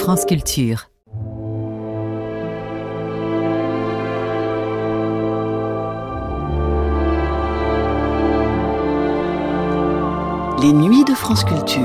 France Culture. Les nuits de France Culture.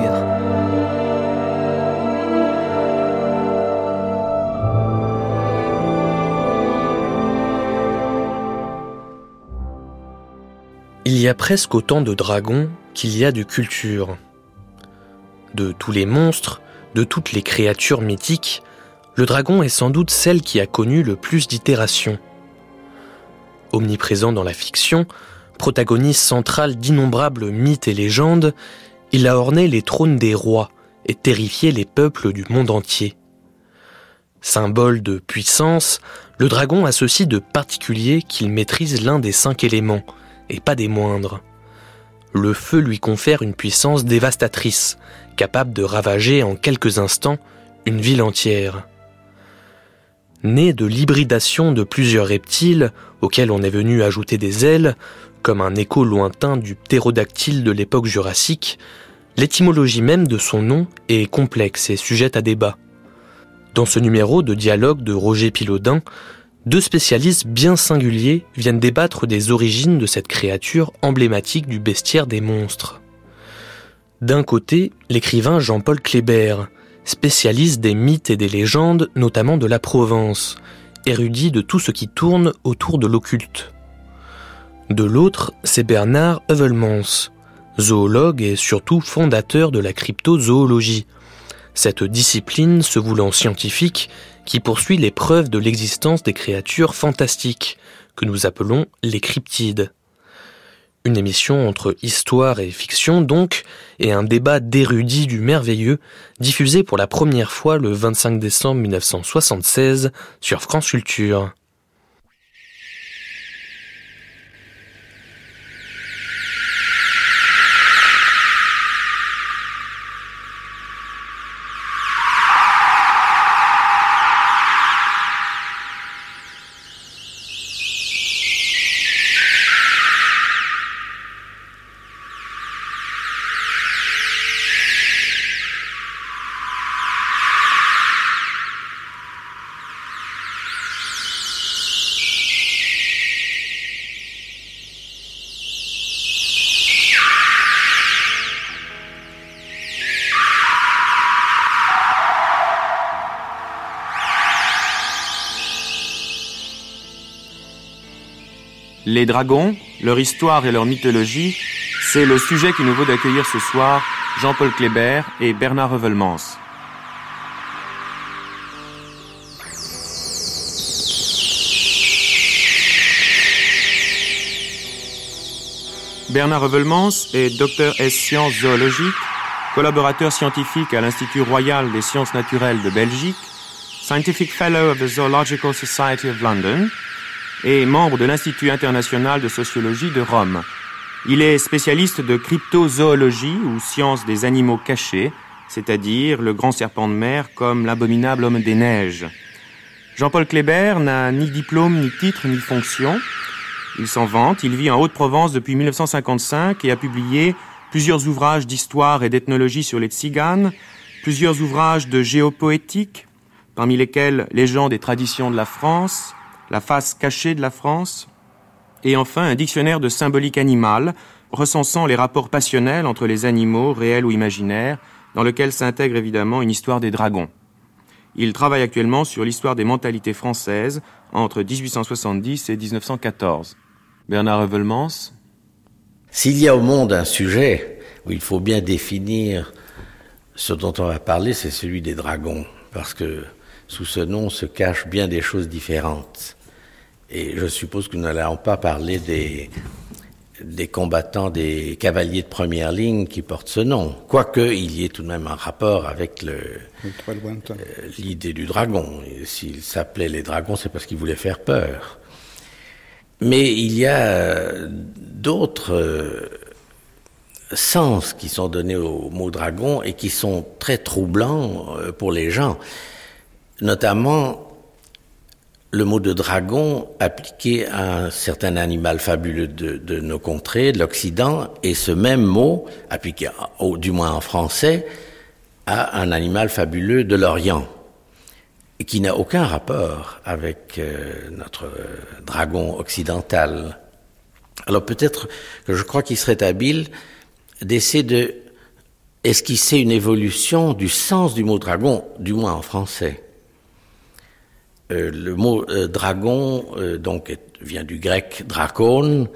Il y a presque autant de dragons qu'il y a de cultures. De tous les monstres, de toutes les créatures mythiques, le dragon est sans doute celle qui a connu le plus d'itérations. Omniprésent dans la fiction, protagoniste centrale d'innombrables mythes et légendes, il a orné les trônes des rois et terrifié les peuples du monde entier. Symbole de puissance, le dragon a ceci de particulier qu'il maîtrise l'un des 5 éléments, et pas des moindres. Le feu lui confère une puissance dévastatrice, capable de ravager en quelques instants une ville entière. Né de l'hybridation de plusieurs reptiles, auxquels on est venu ajouter des ailes, comme un écho lointain du ptérodactyle de l'époque jurassique, l'étymologie même de son nom est complexe et sujette à débat. Dans ce numéro de dialogue de Roger Pilaudin, 2 spécialistes bien singuliers viennent débattre des origines de cette créature emblématique du bestiaire des monstres. D'un côté, l'écrivain Jean-Paul Kléber, spécialiste des mythes et des légendes, notamment de la Provence, érudit de tout ce qui tourne autour de l'occulte. De l'autre, c'est Bernard Heuvelmans, zoologue et surtout fondateur de la cryptozoologie, cette discipline se voulant scientifique qui poursuit les preuves de l'existence des créatures fantastiques, que nous appelons les cryptides. Une émission entre histoire et fiction donc, et un débat d'érudits du merveilleux, diffusé pour la première fois le 25 décembre 1976 sur France Culture. Les dragons, leur histoire et leur mythologie, c'est le sujet qui nous vaut d'accueillir ce soir Jean-Paul Kléber et Bernard Heuvelmans. Bernard Heuvelmans est docteur ès sciences zoologiques, collaborateur scientifique à l'Institut royal des sciences naturelles de Belgique, Scientific Fellow of the Zoological Society of London, et membre de l'Institut international de sociologie de Rome. Il est spécialiste de cryptozoologie ou science des animaux cachés, c'est-à-dire le grand serpent de mer comme l'abominable homme des neiges. Jean-Paul Kléber n'a ni diplôme, ni titre, ni fonction. Il s'en vante, il vit en Haute-Provence depuis 1955 et a publié plusieurs ouvrages d'histoire et d'ethnologie sur les tziganes, plusieurs ouvrages de géopoétique, parmi lesquels Légendes et traditions de la France, La face cachée de la France, et enfin un dictionnaire de symbolique animale, recensant les rapports passionnels entre les animaux, réels ou imaginaires, dans lequel s'intègre évidemment une histoire des dragons. Il travaille actuellement sur l'histoire des mentalités françaises entre 1870 et 1914. Bernard Heuvelmans. S'il y a au monde un sujet où il faut bien définir ce dont on va parler, c'est celui des dragons, parce que sous ce nom se cachent bien des choses différentes. Et je suppose que nous n'allons pas parler des combattants, des cavaliers de première ligne qui portent ce nom. Quoique, il y ait tout de même un rapport avec l'idée du dragon. Et s'ils s'appelaient les dragons, c'est parce qu'ils voulaient faire peur. Mais il y a d'autres sens qui sont donnés au mot dragon et qui sont très troublants pour les gens. Notamment, le mot de dragon appliqué à un certain animal fabuleux de nos contrées, de l'Occident, et ce même mot appliqué, du moins en français, à un animal fabuleux de l'Orient. et qui n'a aucun rapport avec notre dragon occidental. Alors peut-être que je crois qu'il serait habile d'essayer de esquisser une évolution du sens du mot dragon, du moins en français. Le mot dragon vient du grec drakon,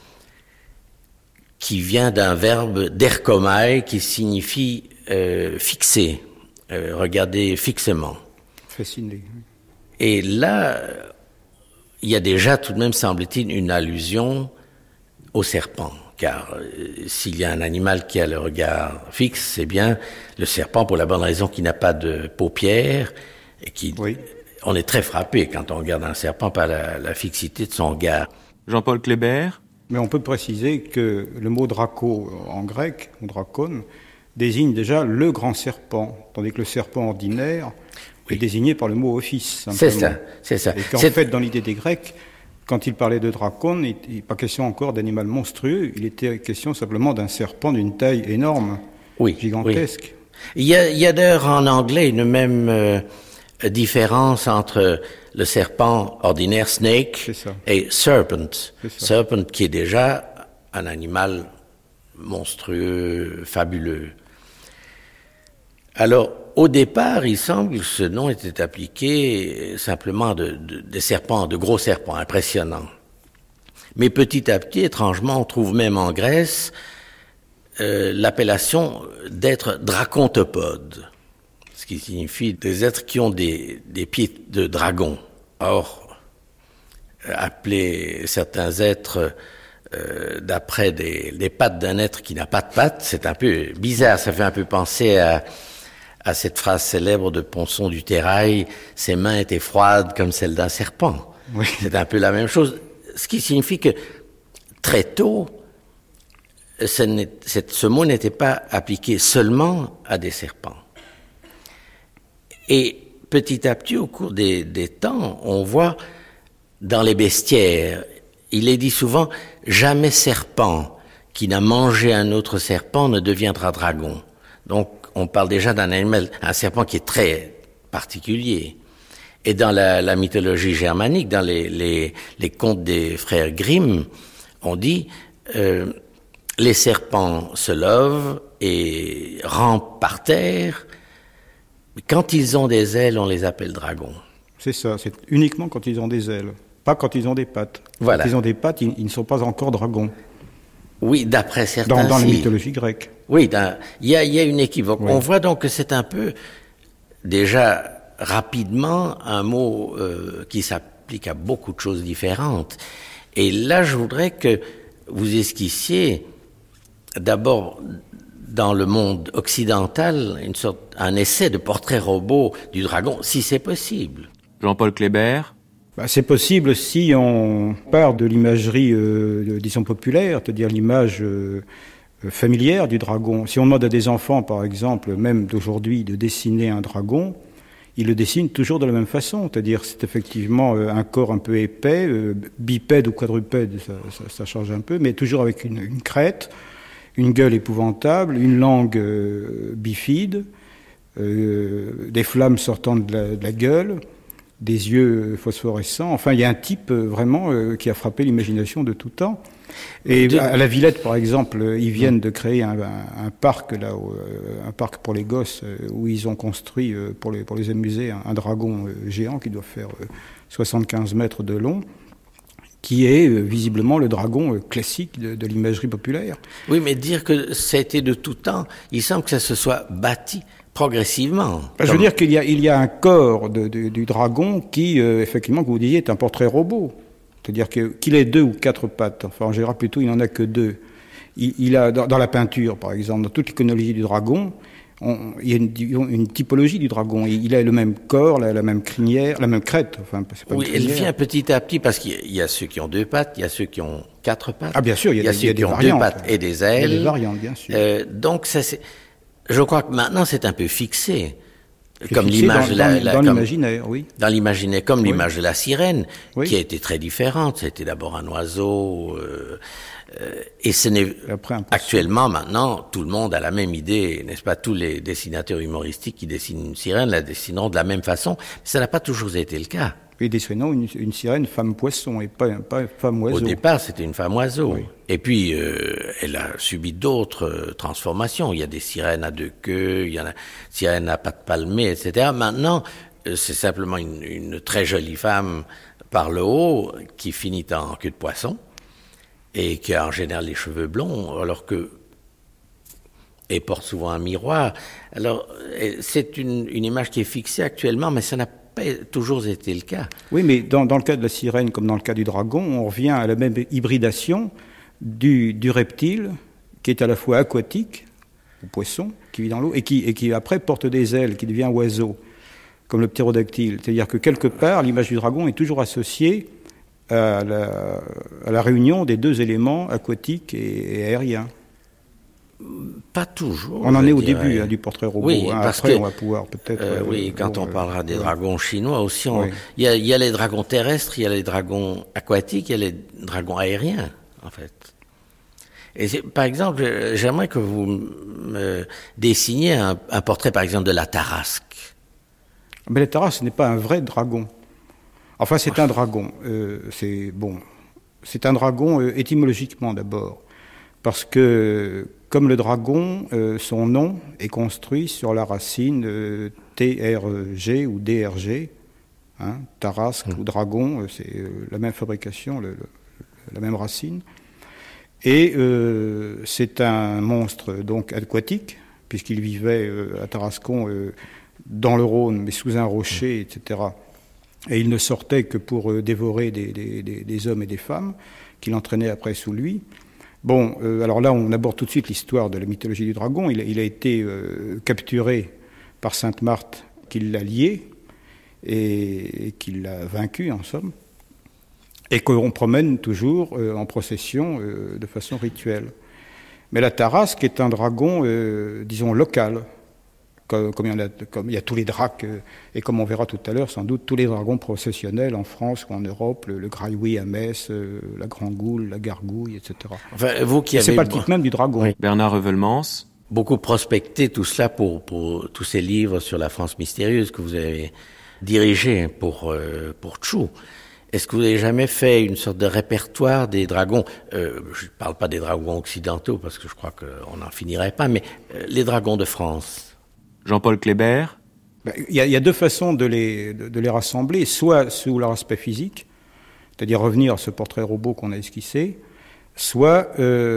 qui vient d'un verbe derkomai qui signifie fixer, regarder fixement. Fasciné. Et là, il y a déjà tout de même, semble-t-il, une allusion au serpent. Car s'il y a un animal qui a le regard fixe, c'est bien le serpent, pour la bonne raison qu'il n'a pas de paupières et qui... Oui. On est très frappé quand on regarde un serpent par la fixité de son regard. Jean-Paul Kléber. Mais on peut préciser que le mot draco en grec, ou drakon, désigne déjà le grand serpent, tandis que le serpent ordinaire est désigné par le mot ophis. C'est ça. Et qu'en fait, dans l'idée des Grecs, quand ils parlaient de drakon, il n'est pas question encore d'animal monstrueux, il était question simplement d'un serpent d'une taille énorme, gigantesque. Oui. Il y a d'ailleurs en anglais une même différence entre le serpent ordinaire, snake, et serpent. Serpent qui est déjà un animal monstrueux, fabuleux. Alors, au départ, il semble que ce nom était appliqué simplement des serpents, de gros serpents impressionnants. Mais petit à petit, étrangement, on trouve même en Grèce l'appellation d'êtres dracontopodes, ce qui signifie des êtres qui ont des pieds de dragon. Or, appeler certains êtres d'après des pattes d'un être qui n'a pas de pattes, c'est un peu bizarre, ça fait un peu penser à cette phrase célèbre de Ponson du Terrail, « Ses mains étaient froides comme celles d'un serpent ». Oui. C'est un peu la même chose, ce qui signifie que très tôt, ce mot n'était pas appliqué seulement à des serpents. Et petit à petit, au cours des temps, on voit dans les bestiaires, il est dit souvent « jamais serpent qui n'a mangé un autre serpent ne deviendra dragon ». Donc, on parle déjà d'un animal, un serpent qui est très particulier. Et dans la mythologie germanique, dans les contes des frères Grimm, on dit les serpents se lèvent et rampent par terre. Quand ils ont des ailes, on les appelle dragons. C'est ça, c'est uniquement quand ils ont des ailes, pas quand ils ont des pattes. Voilà. Quand ils ont des pattes, ils ne sont pas encore dragons. Oui, d'après certains. Dans la mythologie grecque. Oui, il y a une équivoque. Oui. On voit donc que c'est un peu, déjà rapidement, un mot qui s'applique à beaucoup de choses différentes. Et là, je voudrais que vous esquissiez d'abord dans le monde occidental un essai de portrait robot du dragon, si c'est possible. Jean-Paul Kléber. C'est possible si on part de l'imagerie, disons, populaire, c'est-à-dire l'image familière du dragon. Si on demande à des enfants, par exemple, même d'aujourd'hui, de dessiner un dragon, ils le dessinent toujours de la même façon, c'est-à-dire c'est effectivement un corps un peu épais, bipède ou quadrupède, ça change un peu, mais toujours avec une crête, une gueule épouvantable, une langue bifide, des flammes sortant de la gueule, des yeux phosphorescents. Enfin, il y a un type vraiment qui a frappé l'imagination de tout temps. Et à la Villette, par exemple, ils viennent de créer un parc là, un parc pour les gosses où ils ont construit pour les amuser un dragon géant qui doit faire 75 mètres de long, qui est visiblement le dragon classique de l'imagerie populaire. Oui, mais dire que ça a été de tout temps, il semble que ça se soit bâti progressivement. Je veux dire qu'il y a un corps du dragon qui, effectivement, comme vous disiez, est un portrait robot. C'est-à-dire qu'il ait 2 ou 4 pattes. Enfin, en général, plutôt, il n'en a que 2. Il a, dans la peinture, par exemple, dans toute l'iconologie du dragon, il y a une typologie du dragon. Il a le même corps, la même crinière, la même crête. Enfin, c'est pas oui, elle vient petit à petit, parce qu'il y a ceux qui ont 2 pattes, il y a ceux qui ont 4 pattes. Ah, bien sûr, il y a ceux qui ont variantes. 2 pattes et des ailes. Il y a des variantes, bien sûr. Donc, ça, je crois que maintenant, c'est un peu fixé. Comme l'image dans l'imaginaire, oui. Dans l'imaginaire, comme oui. l'image de la sirène, oui. qui a été très différente. C'était d'abord un oiseau Et ce n'est actuellement, maintenant, tout le monde a la même idée, n'est-ce pas? Tous les dessinateurs humoristiques qui dessinent une sirène la dessineront de la même façon. Mais ça n'a pas toujours été le cas. Et dessinant une sirène femme-poisson et pas femme-oiseau. Au départ, c'était une femme-oiseau. Oui. Et puis, elle a subi d'autres transformations. Il y a des sirènes à deux queues, il y en a sirènes à pattes palmées, etc. Maintenant, c'est simplement une très jolie femme par le haut qui finit en queue de poisson et qui a en général les cheveux blonds, alors que et porte souvent un miroir. Alors, c'est une image qui est fixée actuellement, mais ça n'a pas toujours été le cas. Oui, mais dans le cas de la sirène, comme dans le cas du dragon, on revient à la même hybridation du reptile, qui est à la fois aquatique, ou poisson, qui vit dans l'eau, et qui après porte des ailes, qui devient oiseau, comme le ptérodactyle. C'est-à-dire que quelque part, l'image du dragon est toujours associée à la réunion des deux éléments aquatiques et aériens. Pas toujours. On en est au début du portrait robot. Oui, parce après, que, on va pouvoir peut-être... quand on parlera des dragons chinois aussi, il y a les dragons terrestres, il y a les dragons aquatiques, il y a les dragons aériens, en fait. Et par exemple, j'aimerais que vous me dessiniez un portrait, par exemple, de la tarasque. Mais la tarasque, ce n'est pas un vrai dragon. Enfin, c'est un dragon. C'est un dragon étymologiquement d'abord. Parce que, comme le dragon, son nom est construit sur la racine TRG ou DRG, tarasque ou dragon, c'est la même fabrication, la même racine. Et c'est un monstre donc aquatique, puisqu'il vivait à Tarascon dans le Rhône, mais sous un rocher, etc. Et il ne sortait que pour dévorer des hommes et des femmes, qu'il entraînait après sous lui. Bon, alors là, on aborde tout de suite l'histoire de la mythologie du dragon. Il a été capturé par Sainte Marthe, qui l'a lié et qui l'a vaincu, en somme, et qu'on promène toujours en procession de façon rituelle. Mais la tarasque est un dragon, disons, local. Comme il y a tous les dracs, et comme on verra tout à l'heure, sans doute, tous les dragons processionnels en France ou en Europe, le graillouis à Metz, la grand-goule, la gargouille, etc. Enfin, vous qui c'est pas le type même du dragon. Oui. Bernard Revelmans. Beaucoup prospecté tout cela pour tous ces livres sur la France mystérieuse que vous avez dirigés pour Tchou. Est-ce que vous n'avez jamais fait une sorte de répertoire des dragons? Je ne parle pas des dragons occidentaux, parce que je crois qu'on n'en finirait pas, mais les dragons de France. Jean-Paul Kléber. Il y a deux façons de les rassembler, soit sous leur aspect physique, c'est-à-dire revenir à ce portrait robot qu'on a esquissé, soit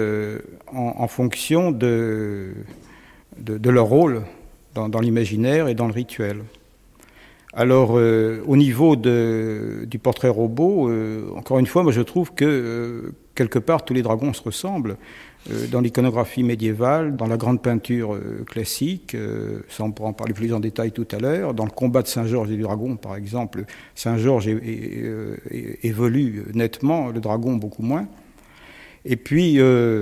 en fonction de leur rôle dans l'imaginaire et dans le rituel. Alors, au niveau du portrait robot, encore une fois, moi je trouve que quelque part tous les dragons se ressemblent. Dans l'iconographie médiévale, dans la grande peinture classique, ça on pourra en parler plus en détail tout à l'heure, dans le combat de Saint-Georges et du dragon, par exemple, Saint-Georges évolue nettement, le dragon beaucoup moins. Et puis,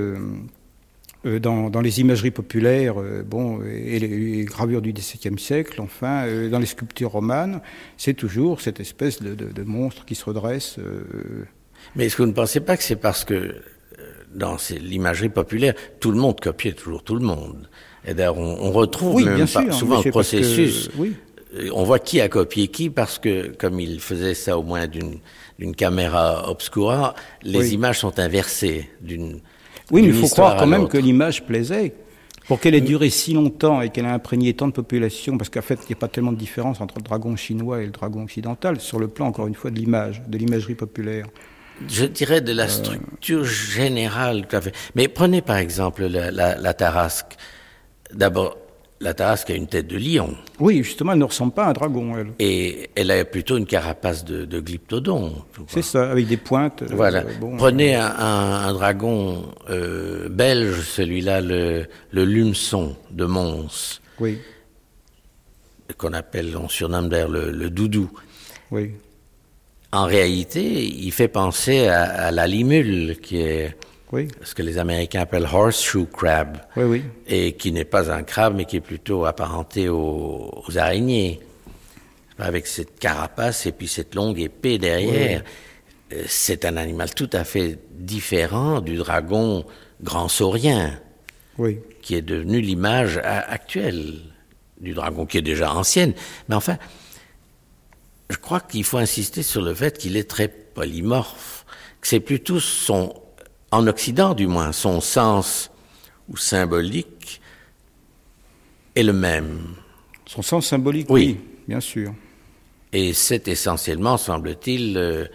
dans les imageries populaires, et les gravures du XVIIe siècle, enfin, dans les sculptures romanes, c'est toujours cette espèce de monstre qui se redresse. Mais est-ce que vous ne pensez pas que c'est parce que dans l'imagerie populaire, tout le monde copiait toujours tout le monde? Et d'ailleurs, on retrouve souvent le processus. On voit qui a copié qui, parce que, comme il faisait ça au moins d'une caméra obscura, les images sont inversées mais il faut croire quand même que l'image plaisait. Pour qu'elle ait duré si longtemps et qu'elle ait imprégné tant de populations, parce qu'en fait, il n'y a pas tellement de différence entre le dragon chinois et le dragon occidental, sur le plan, encore une fois, de l'image, de l'imagerie populaire. Je dirais de la structure générale. Mais prenez par exemple la tarasque. D'abord, la tarasque a une tête de lion. Oui, justement, elle ne ressemble pas à un dragon, elle. Et elle a plutôt une carapace de glyptodon. C'est ça, avec des pointes. Voilà. Prenez un dragon belge, celui-là, le lumeçon de Mons. Oui. On surnomme d'ailleurs le doudou. Oui. En réalité, il fait penser à la limule, qui est ce que les Américains appellent horseshoe crab, et qui n'est pas un crabe, mais qui est plutôt apparenté aux araignées, avec cette carapace et puis cette longue épée derrière. c'est un animal tout à fait différent du dragon grand saurien, Oui. qui est devenu l'image actuelle du dragon, qui est déjà ancienne. Mais enfin, je crois qu'il faut insister sur le fait qu'il est très polymorphe, que c'est plutôt en Occident du moins, son sens ou symbolique est le même. Son sens symbolique, oui, bien sûr. Et c'est essentiellement, semble-t-il,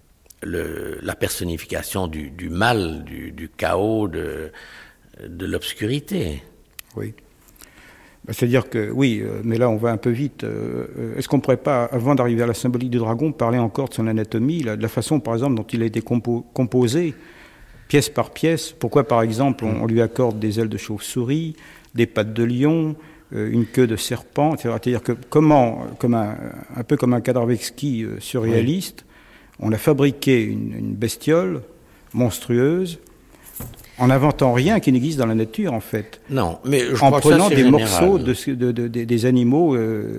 la personnification du mal, du chaos, de l'obscurité. Oui. C'est-à-dire que, oui, mais là on va un peu vite. Est-ce qu'on ne pourrait pas, avant d'arriver à la symbolique du dragon, parler encore de son anatomie, de la façon, par exemple, dont il a été composé, pièce par pièce? Pourquoi, par exemple, on lui accorde des ailes de chauve-souris, des pattes de lion, une queue de serpent, etc. C'est-à-dire que un peu comme un Kandravensky surréaliste, on a fabriqué une bestiole monstrueuse, en n'inventant rien qui n'existe dans la nature, en fait. Non, mais je en crois prenant que ça, des général. morceaux des animaux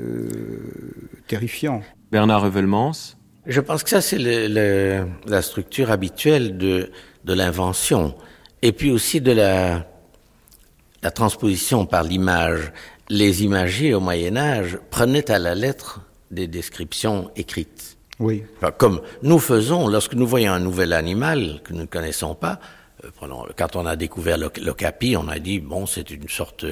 terrifiants. Bernard Reuvelmans. Je pense que ça, c'est la structure habituelle de l'invention. Et puis aussi de la transposition par l'image. Les imagiers au Moyen-Âge prenaient à la lettre des descriptions écrites. Oui. Enfin, comme nous faisons lorsque nous voyons un nouvel animal que nous ne connaissons pas. Quand on a découvert l'okapi, on a dit, bon, c'est une sorte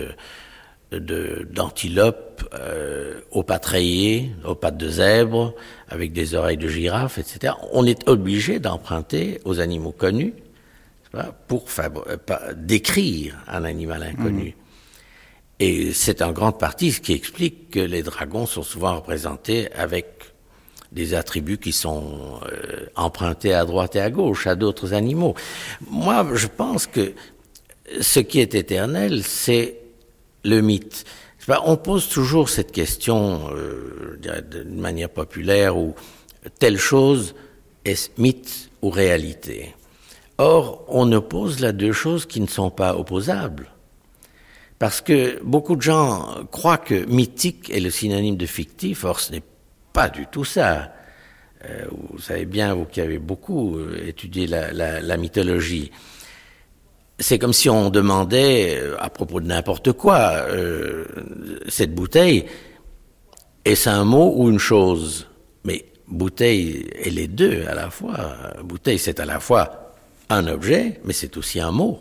d'antilope aux pattes rayées, aux pattes de zèbre, avec des oreilles de girafe, etc. On est obligé d'emprunter aux animaux connus pour décrire un animal inconnu. Et c'est en grande partie ce qui explique que les dragons sont souvent représentés avec des attributs qui sont empruntés à droite et à gauche à d'autres animaux. Moi, je pense que ce qui est éternel, c'est le mythe. On pose toujours cette question, je dirais d'une manière populaire, où telle chose est mythe ou réalité. Or, on oppose là deux choses qui ne sont pas opposables. Parce que beaucoup de gens croient que mythique est le synonyme de fictif, or ce n'est pas du tout ça. Vous savez bien, vous qui avez beaucoup étudié la mythologie, c'est comme si on demandait, à propos de n'importe quoi, cette bouteille, est-ce un mot ou une chose? Mais bouteille est les deux à la fois. Bouteille, c'est à la fois un objet, mais c'est aussi un mot.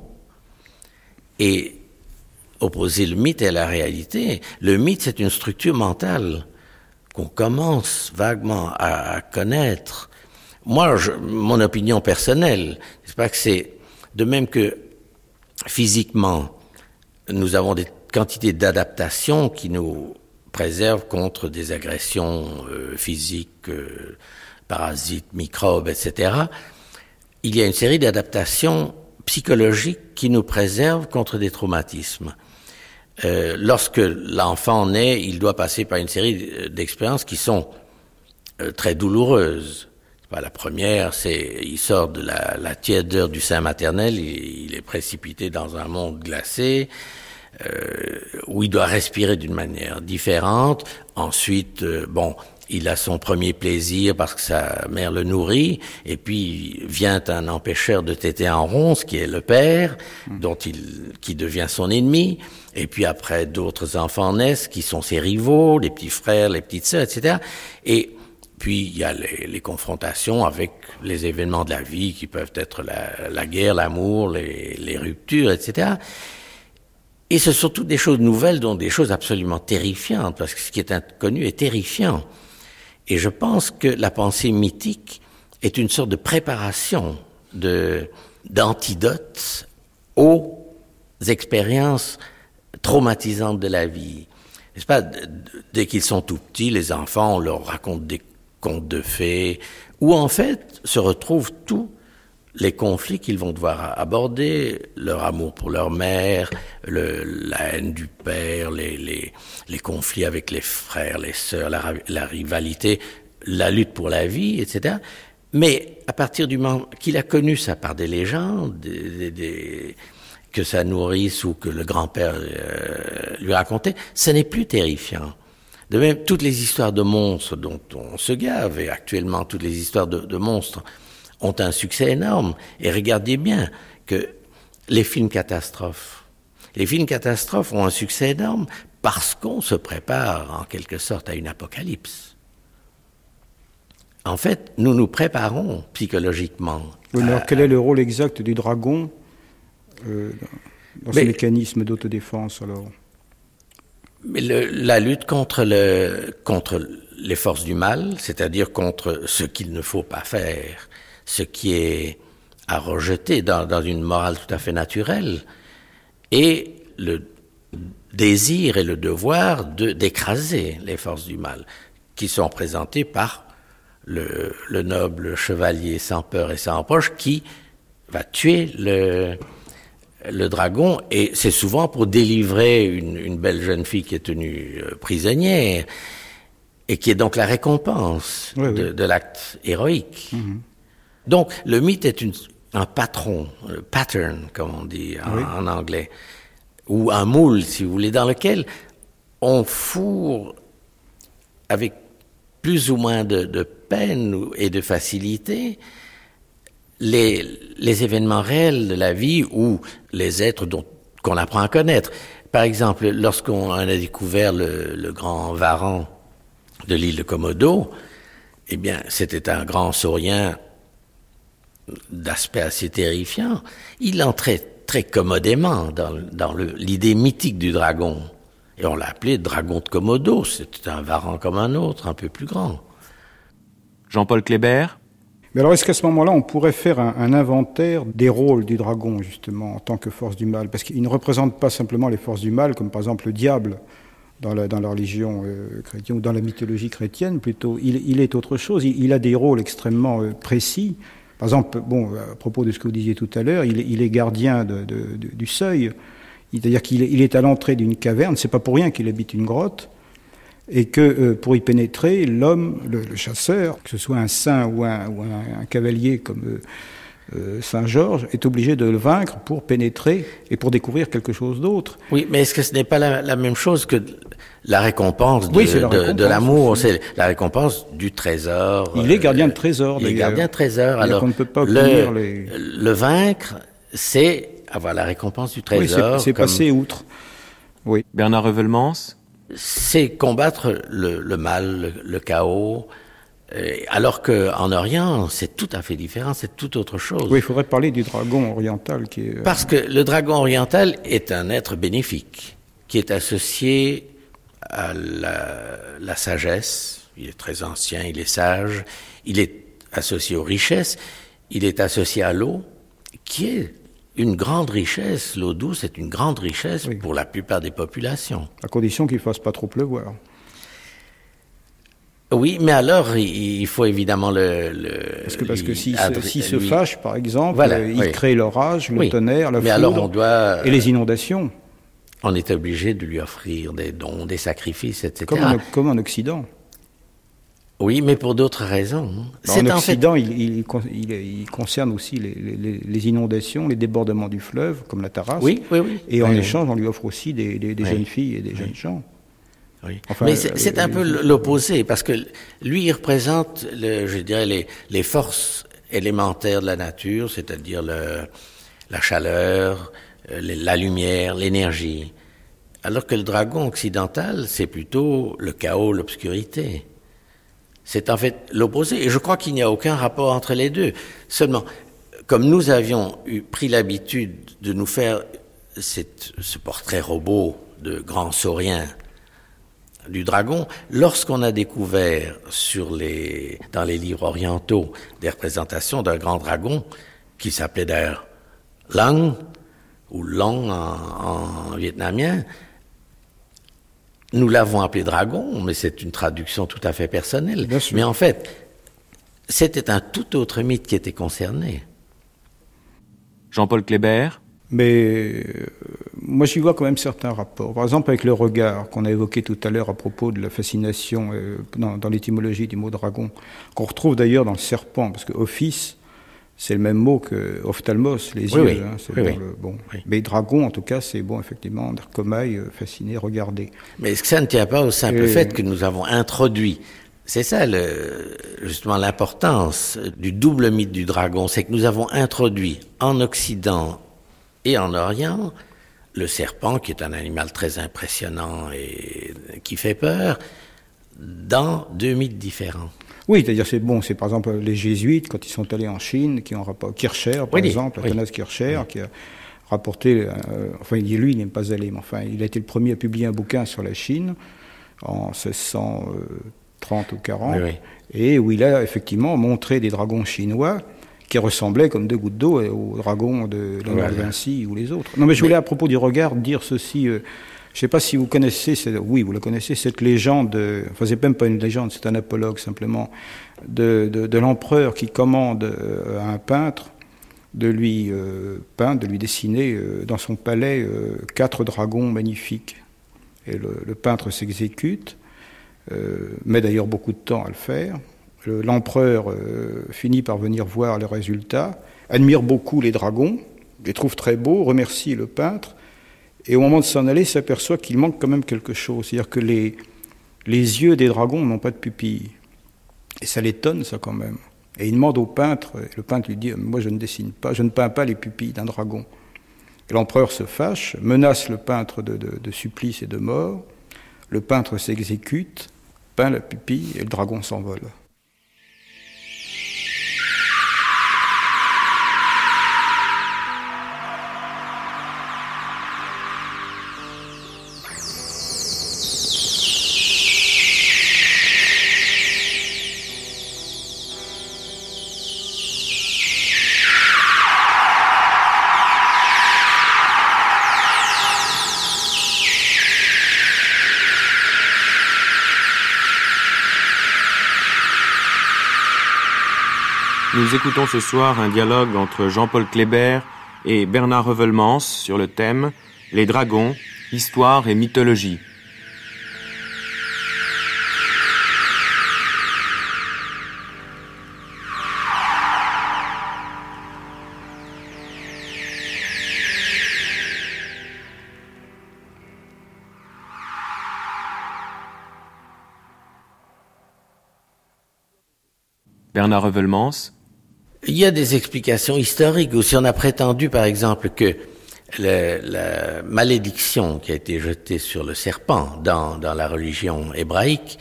Et opposer le mythe à la réalité, le mythe, c'est une structure mentale qu'on commence vaguement à connaître. Moi, mon opinion personnelle, c'est pas que c'est de même que physiquement, nous avons des quantités d'adaptations qui nous préservent contre des agressions physiques, parasites, microbes, etc. Il y a une série d'adaptations psychologiques qui nous préservent contre des traumatismes. Lorsque l'enfant naît, il doit passer par une série d'expériences qui sont très douloureuses. La première, c'est il sort de la tiédeur du sein maternel, il est précipité dans un monde glacé, où il doit respirer d'une manière différente. Ensuite, il a son premier plaisir parce que sa mère le nourrit, et puis vient un empêcheur de téter en ronce qui est le père, qui devient son ennemi, et puis après d'autres enfants naissent qui sont ses rivaux, les petits frères, les petites sœurs, etc. Et puis il y a les confrontations avec les événements de la vie qui peuvent être la guerre, l'amour, les ruptures, etc. Et ce sont toutes des choses nouvelles, dont des choses absolument terrifiantes, parce que ce qui est inconnu est terrifiant. Et je pense que la pensée mythique est une sorte de préparation d'antidote aux expériences traumatisantes de la vie. N'est-ce pas? Dès qu'ils sont tout petits, les enfants, on leur raconte des contes de fées, où en fait se retrouvent tous les conflits qu'ils vont devoir aborder, leur amour pour leur mère, la haine du père, les conflits avec les frères, les sœurs, la rivalité, la lutte pour la vie, etc. Mais à partir du moment qu'il a connu ça par des légendes, que sa nourrice ou que le grand-père lui racontait, ce n'est plus terrifiant. De même, toutes les histoires de monstres dont on se gave, et actuellement toutes les histoires de monstres, ont un succès énorme. Et regardez bien que les films catastrophes ont un succès énorme parce qu'on se prépare en quelque sorte à une apocalypse. En fait, nous nous préparons psychologiquement. Oui, mais alors quel est le rôle exact du dragon dans ce mécanisme d'autodéfense alors? Mais la lutte contre les forces du mal, c'est-à-dire contre ce qu'il ne faut pas faire, ce qui est à rejeter dans une morale tout à fait naturelle, et le désir et le devoir d'écraser les forces du mal, qui sont présentées par le noble chevalier sans peur et sans reproche qui va tuer le dragon, et c'est souvent pour délivrer une belle jeune fille qui est tenue prisonnière, et qui est donc la récompense de l'acte héroïque. Mm-hmm. Donc, le mythe est un patron, un pattern, comme on dit en anglais, ou un moule, si vous voulez, dans lequel on fourre avec plus ou moins de peine et de facilité les événements réels de la vie ou les êtres qu'on apprend à connaître. Par exemple, lorsqu'on a découvert le grand Varan de l'île de Komodo, eh bien, c'était un grand saurien d'aspect assez terrifiant. Il entrait très commodément dans l'idée mythique du dragon. Et on l'a appelé dragon de Komodo. C'était un Varan comme un autre, un peu plus grand. Jean-Paul Kléber. Mais alors, est-ce qu'à ce moment-là, on pourrait faire un inventaire des rôles du dragon, justement, en tant que force du mal? Parce qu'il ne représente pas simplement les forces du mal, comme par exemple le diable dans la religion chrétienne, ou dans la mythologie chrétienne, plutôt. Il est autre chose. Il a des rôles extrêmement précis. Par exemple, à propos de ce que vous disiez tout à l'heure, il est gardien du seuil. C'est-à-dire qu'il est à l'entrée d'une caverne. C'est pas pour rien qu'il habite une grotte. Et que pour y pénétrer, l'homme, le chasseur, que ce soit un saint ou un cavalier comme Saint Georges, est obligé de le vaincre pour pénétrer et pour découvrir quelque chose d'autre. Oui, mais est-ce que ce n'est pas la même chose que la récompense de l'amour? C'est la récompense du trésor. Il est gardien de trésor, d'ailleurs. Il est gardien de trésor. Alors, on ne peut pas obtenir le vaincre, c'est avoir la récompense du trésor. Oui, c'est passer outre. Oui. Bernard Reuvelmans. C'est combattre le mal, le chaos, alors qu'en Orient, c'est tout à fait différent, c'est tout autre chose. Oui, il faudrait parler du dragon oriental qui est... Parce que le dragon oriental est un être bénéfique, qui est associé à la sagesse. Il est très ancien, il est sage, il est associé aux richesses, il est associé à l'eau, qui est une grande richesse. L'eau douce est une grande richesse pour la plupart des populations. À condition qu'il ne fasse pas trop pleuvoir. Oui, mais alors il faut évidemment parce que s'il se fâche, par exemple, il crée l'orage, le tonnerre, la foudre, alors et les inondations. On est obligé de lui offrir des dons, des sacrifices, etc. Comme en Occident. Oui, mais pour d'autres raisons. En Occident, il concerne aussi les inondations, les débordements du fleuve, comme la Taras. Oui. Et en échange, on lui offre aussi des jeunes filles et des jeunes gens. Oui. Enfin, mais c'est un peu l'opposé, parce que lui, il représente, je dirais, les forces élémentaires de la nature, c'est-à-dire la chaleur, la lumière, l'énergie. Alors que le dragon occidental, c'est plutôt le chaos, l'obscurité. C'est en fait l'opposé. Et je crois qu'il n'y a aucun rapport entre les deux. Seulement, comme nous avions pris l'habitude de nous faire ce portrait robot de grand saurien du dragon, lorsqu'on a découvert dans les livres orientaux des représentations d'un grand dragon qui s'appelait d'ailleurs Lang, ou Long en vietnamien, nous l'avons appelé dragon, mais c'est une traduction tout à fait personnelle. Mais en fait, c'était un tout autre mythe qui était concerné. Jean-Paul Kléber. Mais moi, j'y vois quand même certains rapports. Par exemple, avec le regard qu'on a évoqué tout à l'heure à propos de la fascination dans l'étymologie du mot dragon, qu'on retrouve d'ailleurs dans le serpent, parce que ophis, c'est le même mot que ophtalmos, les yeux. Oui. Hein, oui. Mais dragon, en tout cas, c'est effectivement, comaille, fasciné, regarder. Mais est-ce que ça ne tient pas au simple fait que nous avons introduit C'est ça, justement, l'importance du double mythe du dragon, c'est que nous avons introduit en Occident et en Orient le serpent, qui est un animal très impressionnant et qui fait peur, dans deux mythes différents. Oui, c'est-à-dire c'est par exemple les jésuites quand ils sont allés en Chine, qui ont rapporté Kircher par exemple, Athanase Kircher, qui a rapporté, lui il n'est pas allé, mais enfin il a été le premier à publier un bouquin sur la Chine en 1630 ou 40, et où il a effectivement montré des dragons chinois qui ressemblaient comme deux gouttes d'eau aux dragons de Léonard de Vinci ou les autres. Non, mais je voulais à propos du regard dire ceci. Je ne sais pas si vous connaissez, vous la connaissez, cette légende, c'est même pas une légende, c'est un apologue simplement, de l'empereur qui commande à un peintre de lui peindre, de lui dessiner dans son palais 4 dragons magnifiques. Et le peintre s'exécute, met d'ailleurs beaucoup de temps à le faire. L'empereur finit par venir voir le résultat, admire beaucoup les dragons, les trouve très beaux, remercie le peintre, et au moment de s'en aller, s'aperçoit qu'il manque quand même quelque chose. C'est-à-dire que les yeux des dragons n'ont pas de pupilles. Et ça l'étonne, ça, quand même. Et il demande au peintre, et le peintre lui dit « Moi, je ne dessine pas, je ne peins pas les pupilles d'un dragon. » Et l'empereur se fâche, menace le peintre de supplice et de mort. Le peintre s'exécute, peint la pupille, et le dragon s'envole. Nous écoutons ce soir un dialogue entre Jean-Paul Kléber et Bernard Revelmans sur le thème « Les dragons, histoire et mythologie ». Bernard Revelmans. Il y a des explications historiques, ou si on a prétendu, par exemple, que la malédiction qui a été jetée sur le serpent dans la religion hébraïque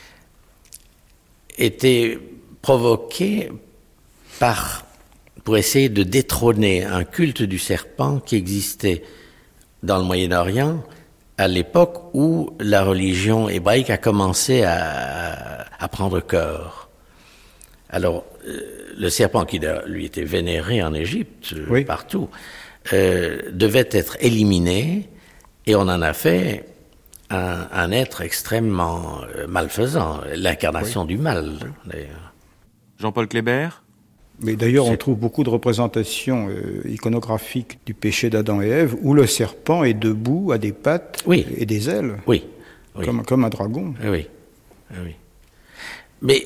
était provoquée pour essayer de détrôner un culte du serpent qui existait dans le Moyen-Orient à l'époque où la religion hébraïque a commencé à prendre corps. Alors, le serpent qui lui était vénéré en Égypte, partout, devait être éliminé, et on en a fait un être extrêmement malfaisant, l'incarnation du mal, d'ailleurs. Jean-Paul Kléber. Mais d'ailleurs, on trouve beaucoup de représentations iconographiques du péché d'Adam et Ève, où le serpent est debout, a des pattes et des ailes, comme un dragon. Oui. Mais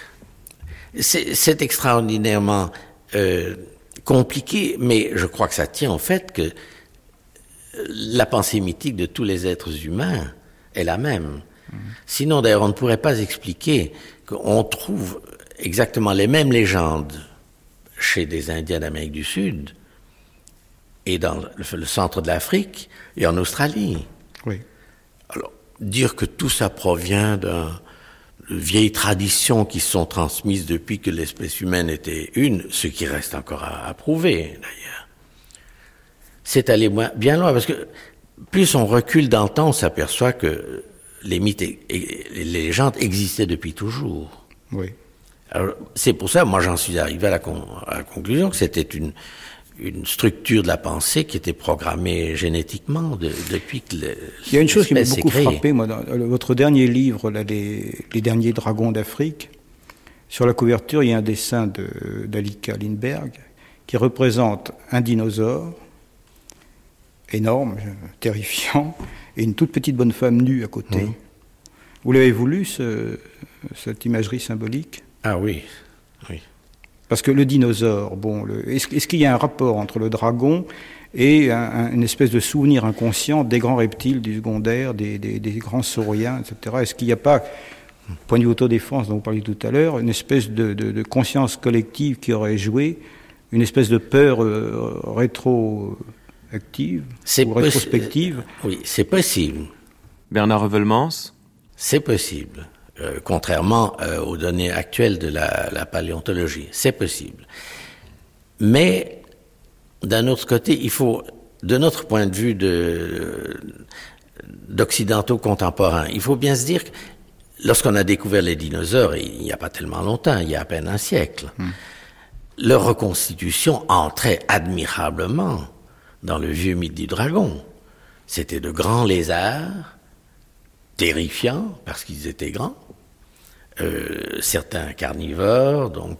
c'est extraordinairement compliqué, mais je crois que ça tient au fait que la pensée mythique de tous les êtres humains est la même. Sinon, d'ailleurs, on ne pourrait pas expliquer qu'on trouve exactement les mêmes légendes chez des Indiens d'Amérique du Sud et dans le centre de l'Afrique et en Australie. Oui. Alors, dire que tout ça provient de vieilles traditions qui sont transmises depuis que l'espèce humaine était une, ce qui reste encore à prouver, d'ailleurs. C'est aller bien loin, parce que plus on recule dans le temps, on s'aperçoit que les mythes et les légendes existaient depuis toujours. Oui. Alors, c'est pour ça, moi, j'en suis arrivé à la conclusion que c'était une structure de la pensée qui était programmée génétiquement depuis que il y a une chose qui m'a beaucoup frappé, moi, dans votre dernier livre, là, les derniers dragons d'Afrique. Sur la couverture, il y a un dessin d'Alika Lindbergh qui représente un dinosaure énorme, terrifiant, et une toute petite bonne femme nue à côté. Vous l'avez voulu, cette imagerie symbolique ? Ah oui. Parce que le dinosaure, est-ce qu'il y a un rapport entre le dragon et une espèce de souvenir inconscient des grands reptiles du secondaire, des grands sauriens, etc. Est-ce qu'il n'y a pas point de vue autodéfense dont vous parliez tout à l'heure, une espèce de conscience collective qui aurait joué, une espèce de peur rétroactive ou rétrospective. Oui, c'est possible. Bernard Revelmans? C'est possible. Contrairement aux données actuelles de la paléontologie. C'est possible. Mais, d'un autre côté, il faut, de notre point de vue d'occidentaux contemporains, il faut bien se dire que lorsqu'on a découvert les dinosaures, il n'y a pas tellement longtemps, il y a à peine un siècle, leur reconstitution entrait admirablement dans le vieux mythe du dragon. C'était de grands lézards, terrifiants parce qu'ils étaient grands, certains carnivores, donc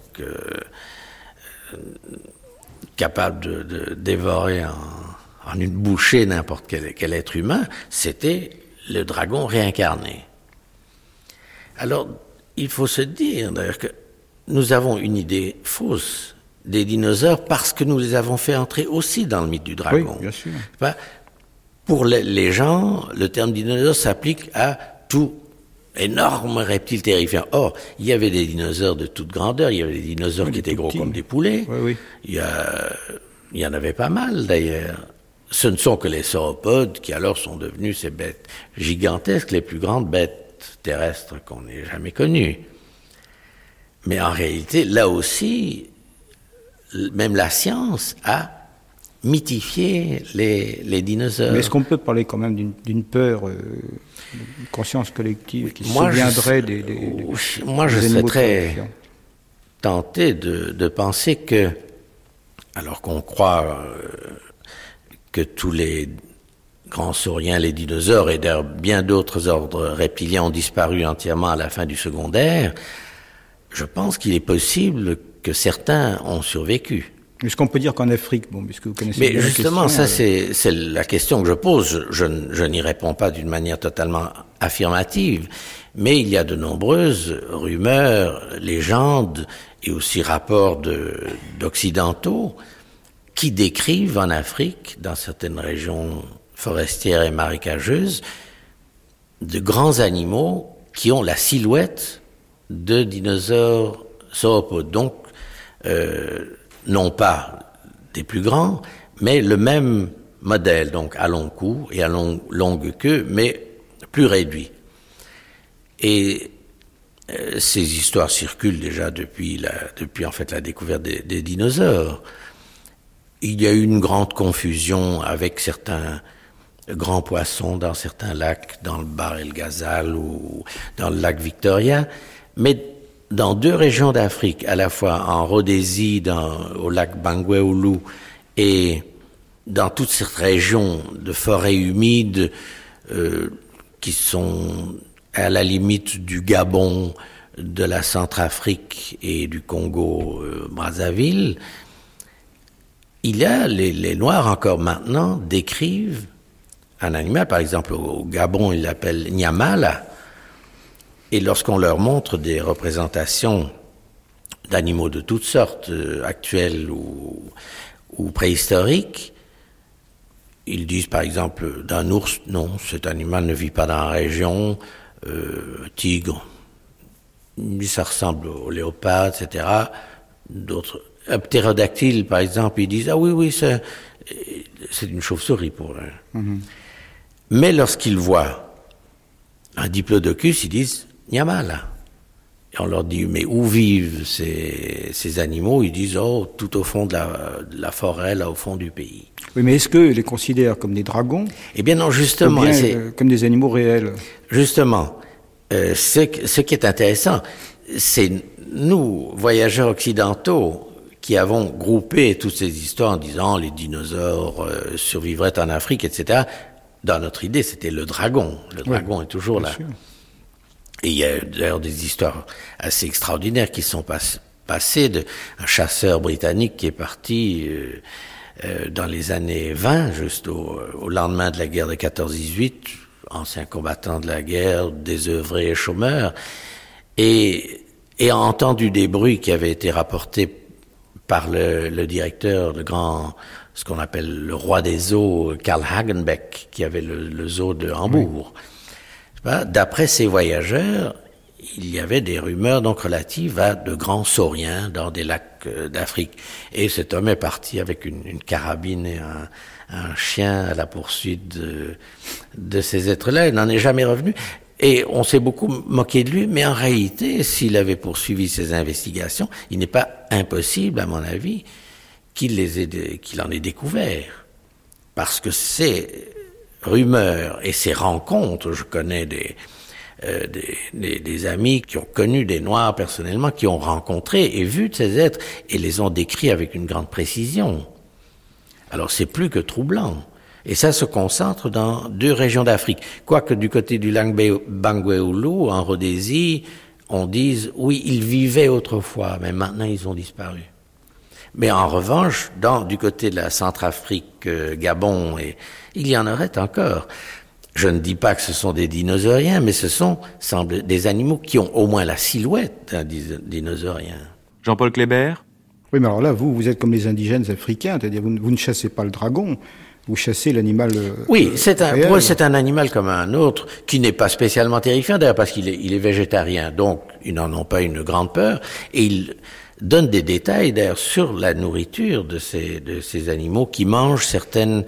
capables de dévorer en une bouchée n'importe quel être humain. C'était le dragon réincarné. Alors, il faut se dire d'ailleurs que nous avons une idée fausse des dinosaures parce que nous les avons fait entrer aussi dans le mythe du dragon. Oui, bien sûr. Pour les gens, le terme dinosaure s'applique à tout énorme reptile terrifiant. Or, il y avait des dinosaures de toute grandeur, il y avait des dinosaures qui étaient gros comme des poulets. Oui. Il y en avait pas mal d'ailleurs. Ce ne sont que les sauropodes qui alors sont devenus ces bêtes gigantesques, les plus grandes bêtes terrestres qu'on ait jamais connues. Mais en réalité, là aussi, même la science a mythifié les dinosaures. Mais est-ce qu'on peut parler quand même d'une peur, d'une conscience collective qui se souviendrait Moi, je serais très tenté de penser que, alors qu'on croit que tous les grands sauriens, les dinosaures et d'ailleurs bien d'autres ordres reptiliens ont disparu entièrement à la fin du secondaire, je pense qu'il est possible que certains ont survécu. Est-ce qu'on peut dire qu'en Afrique, puisque vous connaissez bien la question... Mais justement, ça c'est la question que je pose. Je n'y réponds pas d'une manière totalement affirmative, mais il y a de nombreuses rumeurs, légendes et aussi rapports d'occidentaux qui décrivent en Afrique, dans certaines régions forestières et marécageuses, de grands animaux qui ont la silhouette de dinosaures sauropodes. Donc, non pas des plus grands, mais le même modèle, donc à long cou et à longue queue, mais plus réduit. Et ces histoires circulent déjà depuis en fait la découverte des dinosaures. Il y a eu une grande confusion avec certains grands poissons dans certains lacs, dans le Bahr el Ghazal ou dans le lac Victoria, mais dans deux régions d'Afrique, à la fois en Rhodésie, au lac Bangweulu, et dans toute cette région de forêts humides qui sont à la limite du Gabon, de la Centrafrique et du Congo-Brazzaville, il y a les Noirs encore maintenant décrivent un animal, par exemple au Gabon ils l'appellent Nyamala. Et lorsqu'on leur montre des représentations d'animaux de toutes sortes, actuels ou préhistoriques, ils disent par exemple d'un ours, non, cet animal ne vit pas dans la région, tigre, ça ressemble au léopard, etc. D'autres, un ptérodactyle par exemple, ils disent, ah oui, c'est une chauve-souris pour eux. Mm-hmm. Mais lorsqu'ils voient un diplodocus, ils disent, Nyamala. Et on leur dit, mais où vivent ces animaux? Ils disent, tout au fond de la forêt, là au fond du pays. Oui, mais est-ce qu'ils les considèrent comme des dragons? Eh bien non, justement. Ou bien comme des animaux réels? Justement. Ce qui est intéressant, c'est nous, voyageurs occidentaux, qui avons groupé toutes ces histoires en disant les dinosaures survivraient en Afrique, etc. Dans notre idée, c'était le dragon. Le dragon est toujours là. Sûr. Et il y a d'ailleurs des histoires assez extraordinaires qui sont passées d'un chasseur britannique qui est parti dans les années 20, juste au lendemain de la guerre de 14-18, ancien combattant de la guerre, désœuvré et chômeur, et a entendu des bruits qui avaient été rapportés par le directeur, ce qu'on appelle le roi des zoos, Karl Hagenbeck, qui avait le zoo de Hambourg. Oui. D'après ces voyageurs, il y avait des rumeurs donc relatives à de grands sauriens dans des lacs d'Afrique. Et cet homme est parti avec une carabine et un chien à la poursuite de ces êtres-là. Il n'en est jamais revenu. Et on s'est beaucoup moqué de lui, mais en réalité, s'il avait poursuivi ses investigations, il n'est pas impossible, à mon avis, qu'il en ait découvert. Parce que ces rumeurs et ces rencontres, je connais des amis qui ont connu des Noirs personnellement, qui ont rencontré et vu de ces êtres et les ont décrits avec une grande précision. Alors c'est plus que troublant. Et ça se concentre dans 2 régions d'Afrique. Quoique du côté du lac Bangweolo, en Rhodésie, on dise, oui, ils vivaient autrefois, mais maintenant ils ont disparu. Mais en revanche, du côté de la Centrafrique, Gabon, il y en aurait encore. Je ne dis pas que ce sont des dinosauriens, mais ce sont, semble, des animaux qui ont au moins la silhouette d'un dinosaurien. Jean-Paul Kléber? Oui, mais alors là, vous êtes comme les indigènes africains, c'est-à-dire vous ne chassez pas le dragon. Vous chassez l'animal. Oui, pour eux, c'est un animal comme un autre, qui n'est pas spécialement terrifiant, d'ailleurs, parce qu'il est végétarien, donc ils n'en ont pas une grande peur, et ils donnent des détails, d'ailleurs, sur la nourriture de ces animaux qui mangent certains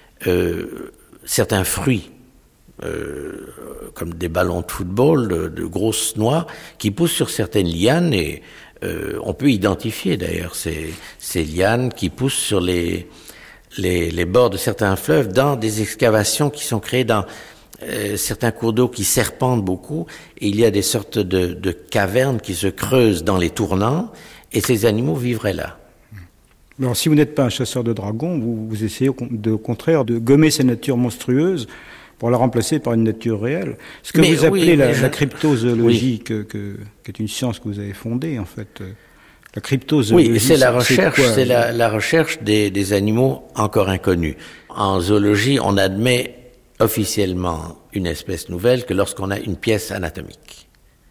fruits, comme des ballons de football, de grosses noix, qui poussent sur certaines lianes, et on peut identifier, d'ailleurs, ces lianes qui poussent sur les bords de certains fleuves dans des excavations qui sont créées dans certains cours d'eau qui serpentent beaucoup, et il y a des sortes de cavernes qui se creusent dans les tournants, et ces animaux vivraient là. Alors si vous n'êtes pas un chasseur de dragons, vous essayez au contraire de gommer cette nature monstrueuse pour la remplacer par une nature réelle. Ce que vous appelez la cryptozoologie, qui est une science que vous avez fondée en fait. La cryptozoologie. Oui, c'est la recherche des animaux encore inconnus. En zoologie, on admet officiellement une espèce nouvelle que lorsqu'on a une pièce anatomique.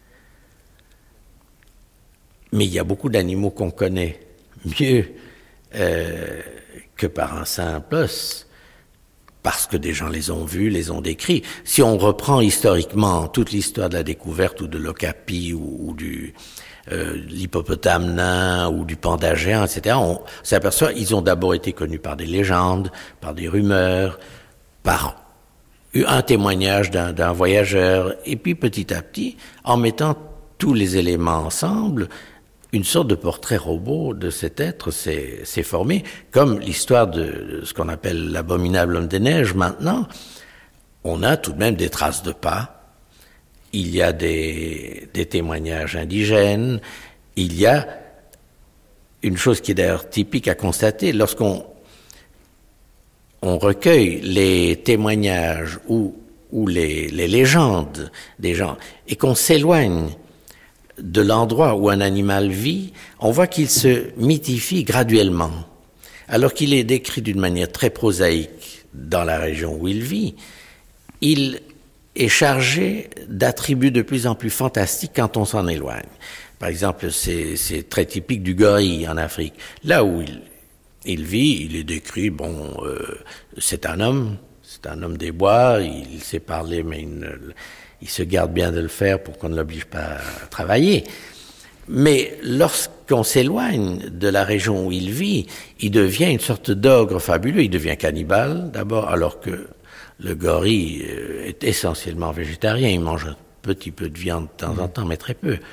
Mais il y a beaucoup d'animaux qu'on connaît mieux que par un simple os, parce que des gens les ont vus, les ont décrits. Si on reprend historiquement toute l'histoire de la découverte ou de l'okapi ou du l'hippopotame nain ou du panda géant, etc., on s'aperçoit qu'ils ont d'abord été connus par des légendes, par des rumeurs, par un témoignage d'un voyageur, et puis petit à petit, en mettant tous les éléments ensemble, une sorte de portrait robot de cet être s'est formé, comme l'histoire de ce qu'on appelle l'abominable homme des neiges. Maintenant, on a tout de même des traces de pas. Il y a des témoignages indigènes, il y a une chose qui est d'ailleurs typique à constater, lorsqu'on recueille les témoignages ou les légendes des gens, et qu'on s'éloigne de l'endroit où un animal vit, on voit qu'il se mythifie graduellement. Alors qu'il est décrit d'une manière très prosaïque dans la région où il vit, il est chargé d'attributs de plus en plus fantastiques quand on s'en éloigne. Par exemple, c'est très typique du gorille en Afrique. Là où il vit, il est décrit, c'est un homme des bois, il sait parler, mais il se garde bien de le faire pour qu'on ne l'oblige pas à travailler. Mais lorsqu'on s'éloigne de la région où il vit, il devient une sorte d'ogre fabuleux, il devient cannibale d'abord, alors que le gorille est essentiellement végétarien, il mange un petit peu de viande de temps en temps, mais très peu.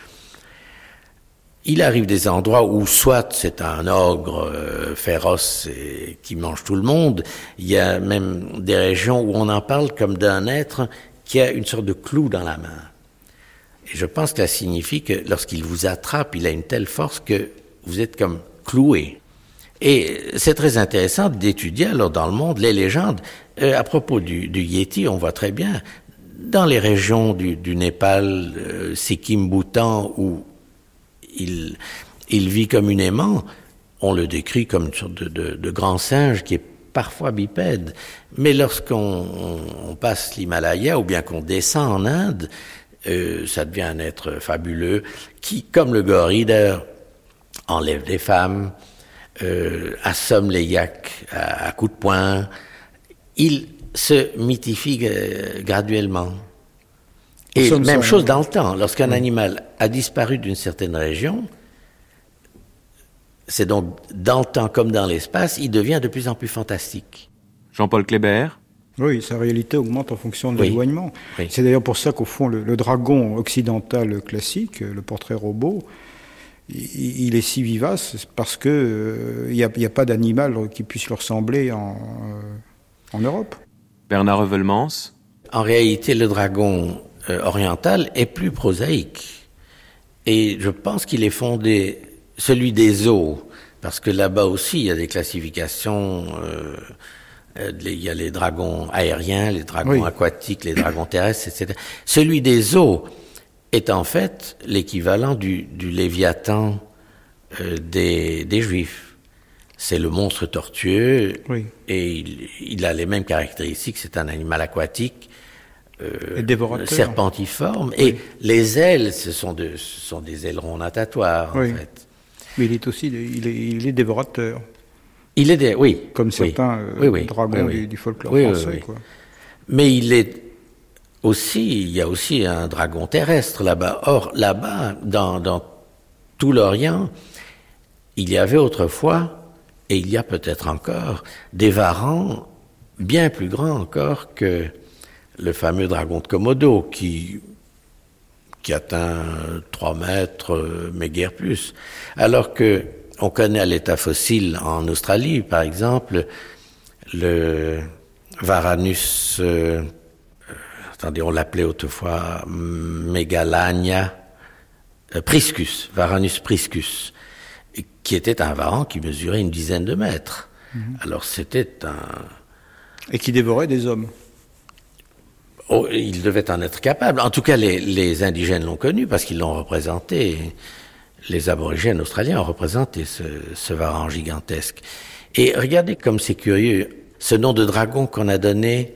Il arrive des endroits où soit c'est un ogre féroce et qui mange tout le monde, il y a même des régions où on en parle comme d'un être qui a une sorte de clou dans la main. Et je pense que ça signifie que lorsqu'il vous attrape, il a une telle force que vous êtes comme cloué. Et c'est très intéressant d'étudier alors dans le monde les légendes. À propos du Yéti, on voit très bien, dans les régions du Népal, Sikkim, Bhoutan, où il vit communément, on le décrit comme une sorte de grand singe qui est parfois bipède. Mais lorsqu'on passe l'Himalaya ou bien qu'on descend en Inde, ça devient un être fabuleux qui, comme le gorille d'ailleurs, enlève des femmes, assomme les yaks à coups de poing. Il se mythifie graduellement. Et même chose dans le temps. Lorsqu'un animal a disparu d'une certaine région, c'est donc dans le temps comme dans l'espace, il devient de plus en plus fantastique. Jean-Paul Kléber. Oui, sa réalité augmente en fonction de l'éloignement. Oui. C'est d'ailleurs pour ça qu'au fond, le dragon occidental classique, le portrait robot, il est si vivace parce que il n'y a pas d'animal qui puisse lui ressembler en Europe. Bernard Reuvelmans. En réalité, le dragon oriental est plus prosaïque. Et je pense qu'il est fondé, celui des eaux, parce que là-bas aussi, il y a des classifications... il y a les dragons aériens, les dragons aquatiques, les dragons terrestres, etc. Celui des eaux est en fait l'équivalent du Léviathan des Juifs. C'est le monstre tortueux et il a les mêmes caractéristiques. C'est un animal aquatique, serpentiforme. Et les ailes, ce sont des ailerons natatoires, en fait. Mais il est aussi il est dévorateur. Il est comme certains dragons du folklore français. Quoi. Mais il y a aussi un dragon terrestre là-bas. Or, là-bas, dans tout l'Orient, il y avait autrefois, et il y a peut-être encore, des varans bien plus grands encore que le fameux dragon de Komodo, qui atteint 3 mètres, mais guère plus. Alors que on connaît à l'état fossile en Australie, par exemple, le Varanus, on l'appelait autrefois Megalania priscus, Varanus priscus, qui était un varan qui mesurait une dizaine de mètres. Alors c'était Et qui dévorait des hommes. Oh, il devait en être capable. En tout cas, les indigènes l'ont connu parce qu'ils l'ont représenté. Les aborigènes australiens ont représenté ce varan gigantesque. Et regardez comme c'est curieux, ce nom de dragon qu'on a donné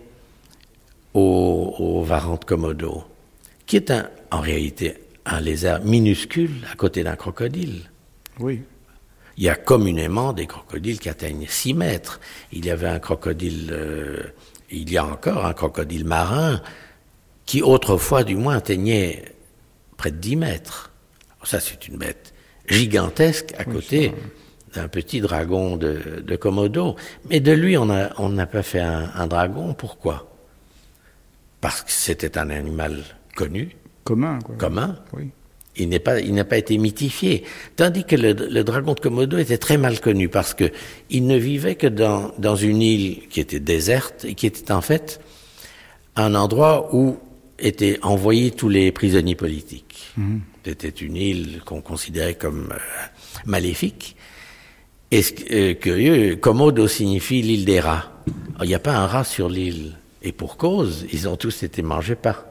au varan de Komodo, qui est en réalité un lézard minuscule à côté d'un crocodile. Oui. Il y a communément des crocodiles qui atteignent 6 mètres. Il y avait un crocodile, il y a encore un crocodile marin qui autrefois du moins atteignait près de 10 mètres. Ça, c'est une bête gigantesque à côté d'un petit dragon de Komodo. Mais de lui, on n'a pas fait un dragon. Pourquoi? Parce que c'était un animal connu. Commun, quoi. Commun. Oui. Il n'a pas été mythifié. Tandis que le dragon de Komodo était très mal connu parce que il ne vivait que dans une île qui était déserte et qui était en fait un endroit où étaient envoyés tous les prisonniers politiques. C'était une île qu'on considérait comme maléfique. Et curieux, Komodo signifie l'île des rats. Alors, il n'y a pas un rat sur l'île. Et pour cause, ils ont tous été mangés par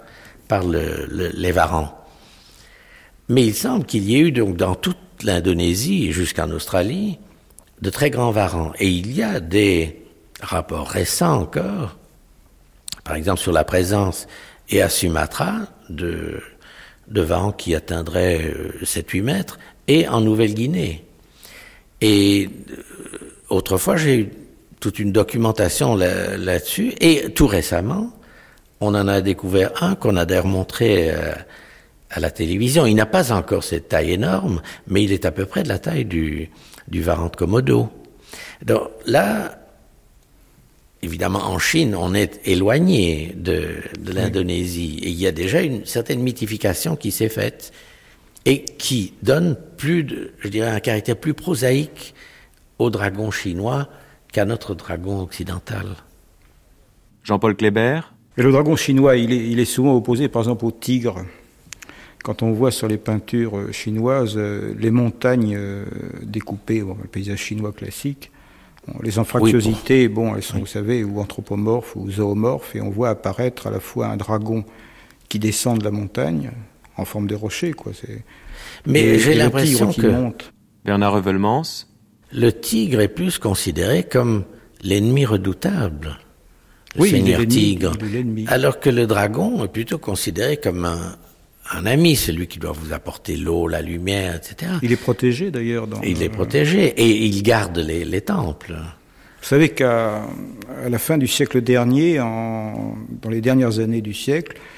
les varans. Mais il semble qu'il y ait eu donc dans toute l'Indonésie et jusqu'en Australie de très grands varans. Et il y a des rapports récents encore, par exemple sur la présence, et à Sumatra, de varans qui atteindraient 7-8 mètres, et en Nouvelle-Guinée. Et autrefois, j'ai eu toute une documentation là-dessus, et tout récemment, on en a découvert un qu'on a d'ailleurs montré à la télévision. Il n'a pas encore cette taille énorme, mais il est à peu près de la taille du varan de Komodo. Donc là, évidemment, en Chine, on est éloigné de l'Indonésie. Et il y a déjà une certaine mythification qui s'est faite et qui donne un caractère plus prosaïque au dragon chinois qu'à notre dragon occidental. Jean-Paul Kléber. Et le dragon chinois, il est souvent opposé, par exemple, au tigre. Quand on voit sur les peintures chinoises les montagnes découpées, le paysage chinois classique, les anfractuosités, elles sont, vous savez, ou anthropomorphes ou zoomorphes, et on voit apparaître à la fois un dragon qui descend de la montagne en forme de rocher, quoi. Mais j'ai l'impression que monte. Bernard Reuvelmans. Le tigre est plus considéré comme l'ennemi redoutable. Le seigneur tigre. Alors que le dragon est plutôt considéré comme un ami, celui qui doit vous apporter l'eau, la lumière, etc. Il est protégé d'ailleurs. Il est protégé et il garde les temples. Vous savez qu'à la fin du siècle dernier, dans les dernières années du siècle,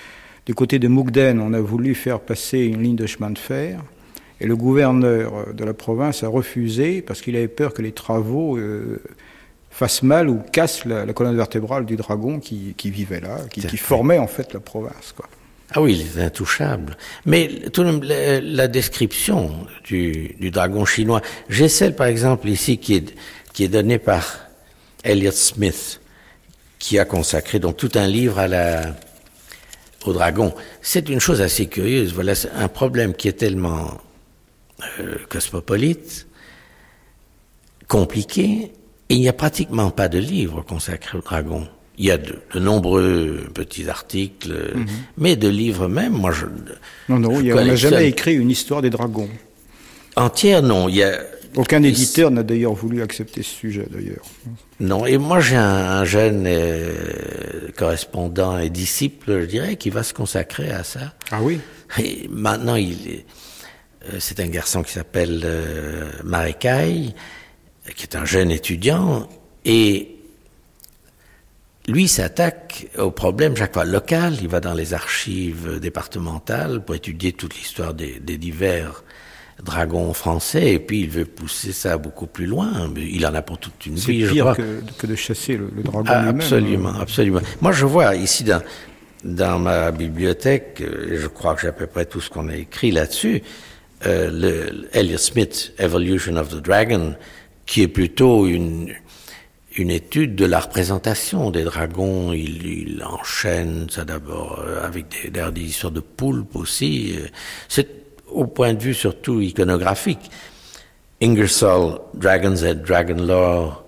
Du côté de Mukden, on a voulu faire passer une ligne de chemin de fer. Et le gouverneur de la province a refusé parce qu'il avait peur que les travaux fassent mal ou cassent la colonne vertébrale du dragon qui vivait là, qui formait en fait la province, quoi. Ah oui, il est intouchable. Mais tout de même, la description du dragon chinois, j'ai celle par exemple ici qui est donnée par Elliot Smith, qui a consacré donc tout un livre au dragon. C'est une chose assez curieuse. Voilà, c'est un problème qui est tellement cosmopolite, compliqué, et il n'y a pratiquement pas de livre consacré au dragon. Il y a de nombreux petits articles, mais de livres même, moi je... Non, on n'a jamais écrit une histoire des dragons. Entière, non. Aucun éditeur n'a d'ailleurs voulu accepter ce sujet, d'ailleurs. Non, et moi j'ai un jeune correspondant et disciple, je dirais, qui va se consacrer à ça. Ah oui? Et maintenant, c'est un garçon qui s'appelle Marekai, qui est un jeune étudiant, et lui s'attaque au problème chaque fois local. Il va dans les archives départementales pour étudier toute l'histoire des divers dragons français, et puis il veut pousser ça beaucoup plus loin. Il en a pour toute une vie, je crois. C'est pire que de chasser le dragon lui-même. Absolument, absolument. Moi, je vois ici dans ma bibliothèque, et je crois que j'ai à peu près tout ce qu'on a écrit là-dessus, le Elliot Smith, Evolution of the Dragon, qui est plutôt une étude de la représentation des dragons. Il enchaîne ça d'abord avec des histoires de poulpes aussi. C'est au point de vue surtout iconographique. Ingersoll, Dragon's Head, Dragon Lore,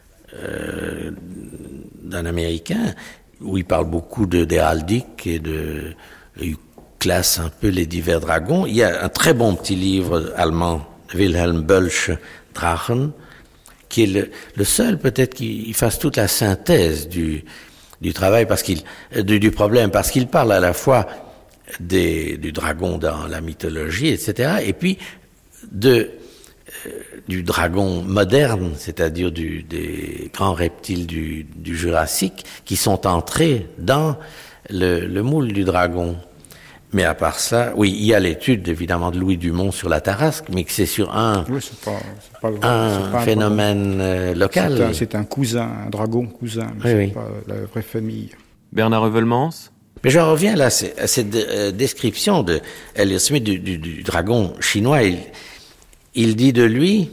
d'un Américain, où il parle beaucoup d'héraldique et il classe un peu les divers dragons. Il y a un très bon petit livre allemand, Wilhelm Bölsch, Drachen, qui est le seul peut-être qui fasse toute la synthèse du travail, du problème, parce qu'il parle à la fois du dragon dans la mythologie, etc., et puis du dragon moderne, c'est-à-dire des grands reptiles du Jurassique, qui sont entrés dans le moule du dragon. Mais à part ça, oui, il y a l'étude évidemment de Louis Dumont sur la Tarasque, mais que c'est sur un phénomène local. C'est un cousin, un dragon cousin, mais c'est pas la vraie famille. Bernard Reuvelmans. Mais j'en reviens là à cette description de Elliot Smith du dragon chinois. Il dit de lui: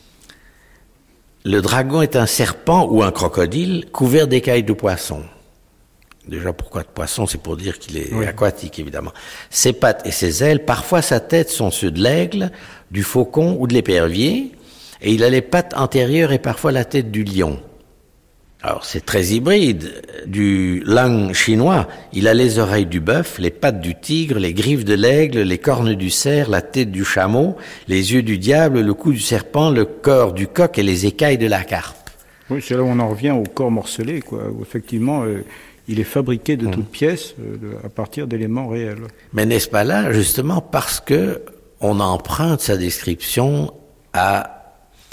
le dragon est un serpent ou un crocodile couvert d'écailles de poisson. Déjà, pourquoi de poisson? C'est pour dire qu'il est aquatique, évidemment. Ses pattes et ses ailes, parfois sa tête, sont ceux de l'aigle, du faucon ou de l'épervier, et il a les pattes antérieures et parfois la tête du lion. Alors, c'est très hybride. Du lang chinois, il a les oreilles du bœuf, les pattes du tigre, les griffes de l'aigle, les cornes du cerf, la tête du chameau, les yeux du diable, le cou du serpent, le corps du coq et les écailles de la carpe. Oui, c'est là où on en revient au corps morcelé, quoi, où effectivement... il est fabriqué de toutes pièces à partir d'éléments réels. Mais n'est-ce pas là, justement, parce que on emprunte sa description à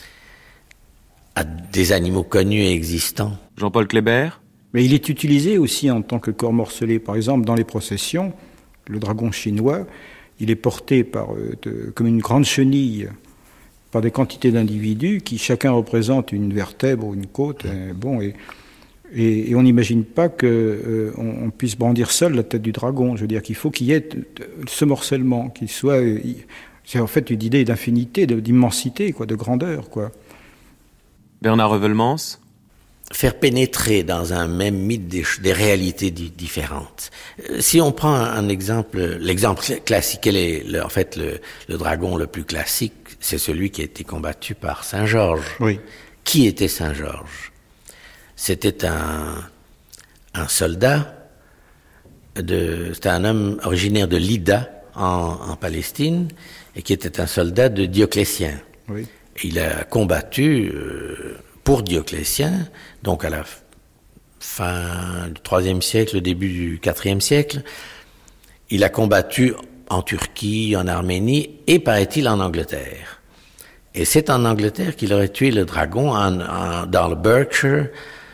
des animaux connus et existants? Jean-Paul Kléber. Mais il est utilisé aussi en tant que corps morcelé. Par exemple, dans les processions, le dragon chinois, il est porté comme une grande chenille par des quantités d'individus qui chacun représente une vertèbre ou une côte. Et on n'imagine pas qu'on puisse brandir seul la tête du dragon. Je veux dire qu'il faut qu'il y ait ce morcellement, qu'il soit... C'est en fait une idée d'infinité, d'immensité, de grandeur, quoi. Bernard Reuvelmans. Faire pénétrer dans un même mythe des réalités différentes. Si on prend l'exemple classique, quel est le dragon le plus classique? C'est celui qui a été combattu par Saint Georges. Oui. Qui était Saint Georges? C'était un soldat, c'était un homme originaire de Lydda, en Palestine, et qui était un soldat de Dioclétien. Oui. Et il a combattu pour Dioclétien, donc à la fin du IIIe siècle, au début du IVe siècle. Il a combattu en Turquie, en Arménie, et paraît-il en Angleterre. Et c'est en Angleterre qu'il aurait tué le dragon dans le Berkshire,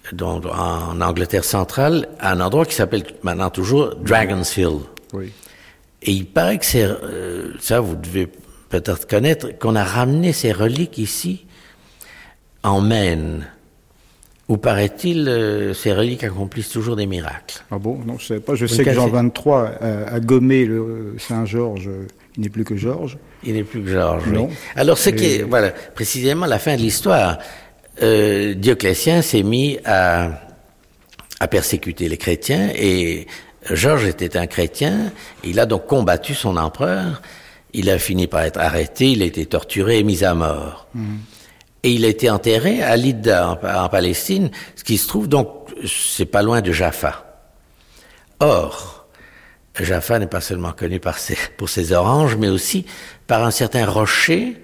en Angleterre centrale, à un endroit qui s'appelle maintenant toujours Dragon's Hill. Oui. Et il paraît que c'est, ça vous devez peut-être connaître, qu'on a ramené ces reliques ici, en Maine, où paraît-il, ces reliques accomplissent toujours des miracles. Ah bon? Non, je ne sais pas. Je sais que Jean XXIII a gommé le Saint-Georges. Il n'est plus que Georges. Il n'est plus que Georges, non. Oui. Alors, voilà, précisément la fin de l'histoire. Dioclétien s'est mis à persécuter les chrétiens, et Georges était un chrétien. Il a donc combattu son empereur. Il a fini par être arrêté, il a été torturé et mis à mort. Et il a été enterré à Lydda, en Palestine, ce qui se trouve donc, c'est pas loin de Jaffa. Or, Jaffa n'est pas seulement connu pour ses oranges, mais aussi par un certain rocher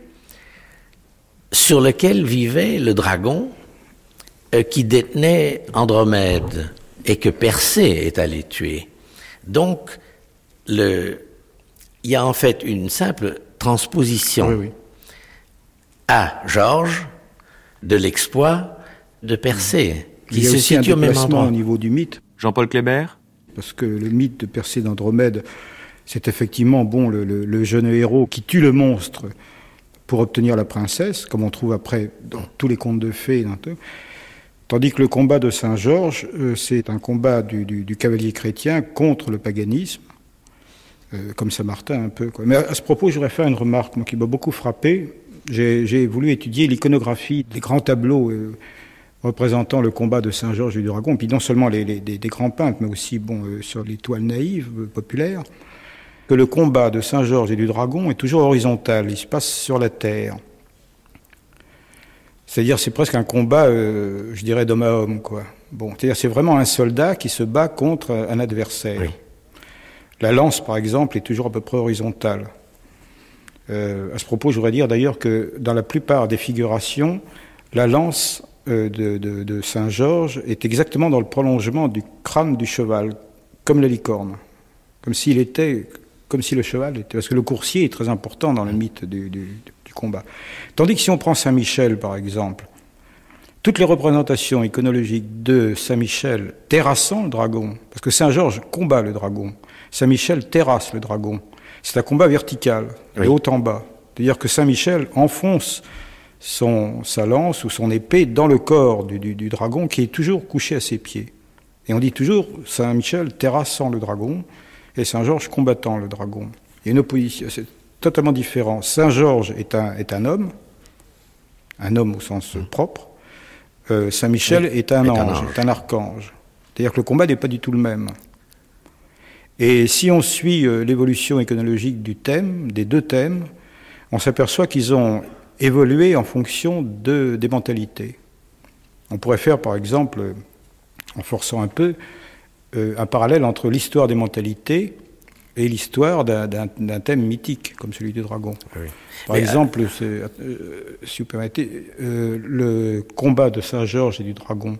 sur lequel vivait le dragon qui détenait Andromède et que Persée est allé tuer. Donc, il y a en fait une simple transposition à Georges de l'exploit de Persée, qui se situe au même endroit. Au niveau du mythe. Jean-Paul Kléber? Parce que le mythe de Persée d'Andromède, c'est effectivement le jeune héros qui tue le monstre pour obtenir la princesse, comme on trouve après dans tous les contes de fées. Tandis que le combat de Saint-Georges, c'est un combat du cavalier chrétien contre le paganisme, comme Saint-Martin un peu. Mais à ce propos, je voudrais faire une remarque qui m'a beaucoup frappé. J'ai voulu étudier l'iconographie des grands tableaux représentant le combat de Saint-Georges et du dragon, puis non seulement des grands peintres, mais aussi sur les toiles naïves, populaires, que le combat de Saint-Georges et du dragon est toujours horizontal, il se passe sur la terre. C'est-à-dire c'est presque un combat, je dirais, d'homme à homme, quoi. C'est-à-dire c'est vraiment un soldat qui se bat contre un adversaire. Oui. La lance, par exemple, est toujours à peu près horizontale. À ce propos, je voudrais dire d'ailleurs que dans la plupart des figurations, la lance de Saint-Georges est exactement dans le prolongement du crâne du cheval, comme la licorne, comme si le cheval était, parce que le coursier est très important dans le mythe du combat. Tandis que si on prend Saint-Michel, par exemple, toutes les représentations iconologiques de Saint-Michel terrassant le dragon, parce que Saint-Georges combat le dragon, Saint-Michel terrasse le dragon. C'est un combat vertical, de haut en bas. C'est-à-dire que Saint-Michel enfonce sa lance ou son épée dans le corps du dragon qui est toujours couché à ses pieds. Et on dit toujours Saint-Michel terrassant le dragon et Saint-Georges combattant le dragon. Il y a une opposition, c'est totalement différent. Saint-Georges est un homme au sens propre. Saint-Michel est un ange, est un archange. C'est-à-dire que le combat n'est pas du tout le même. Et si on suit l'évolution iconologique des deux thèmes, on s'aperçoit qu'ils ont évolué en fonction des mentalités. On pourrait faire, par exemple, en forçant un peu, un parallèle entre l'histoire des mentalités et l'histoire d'un thème mythique, comme celui du dragon. Oui. Par exemple, si vous permettez, le combat de Saint-Georges et du dragon,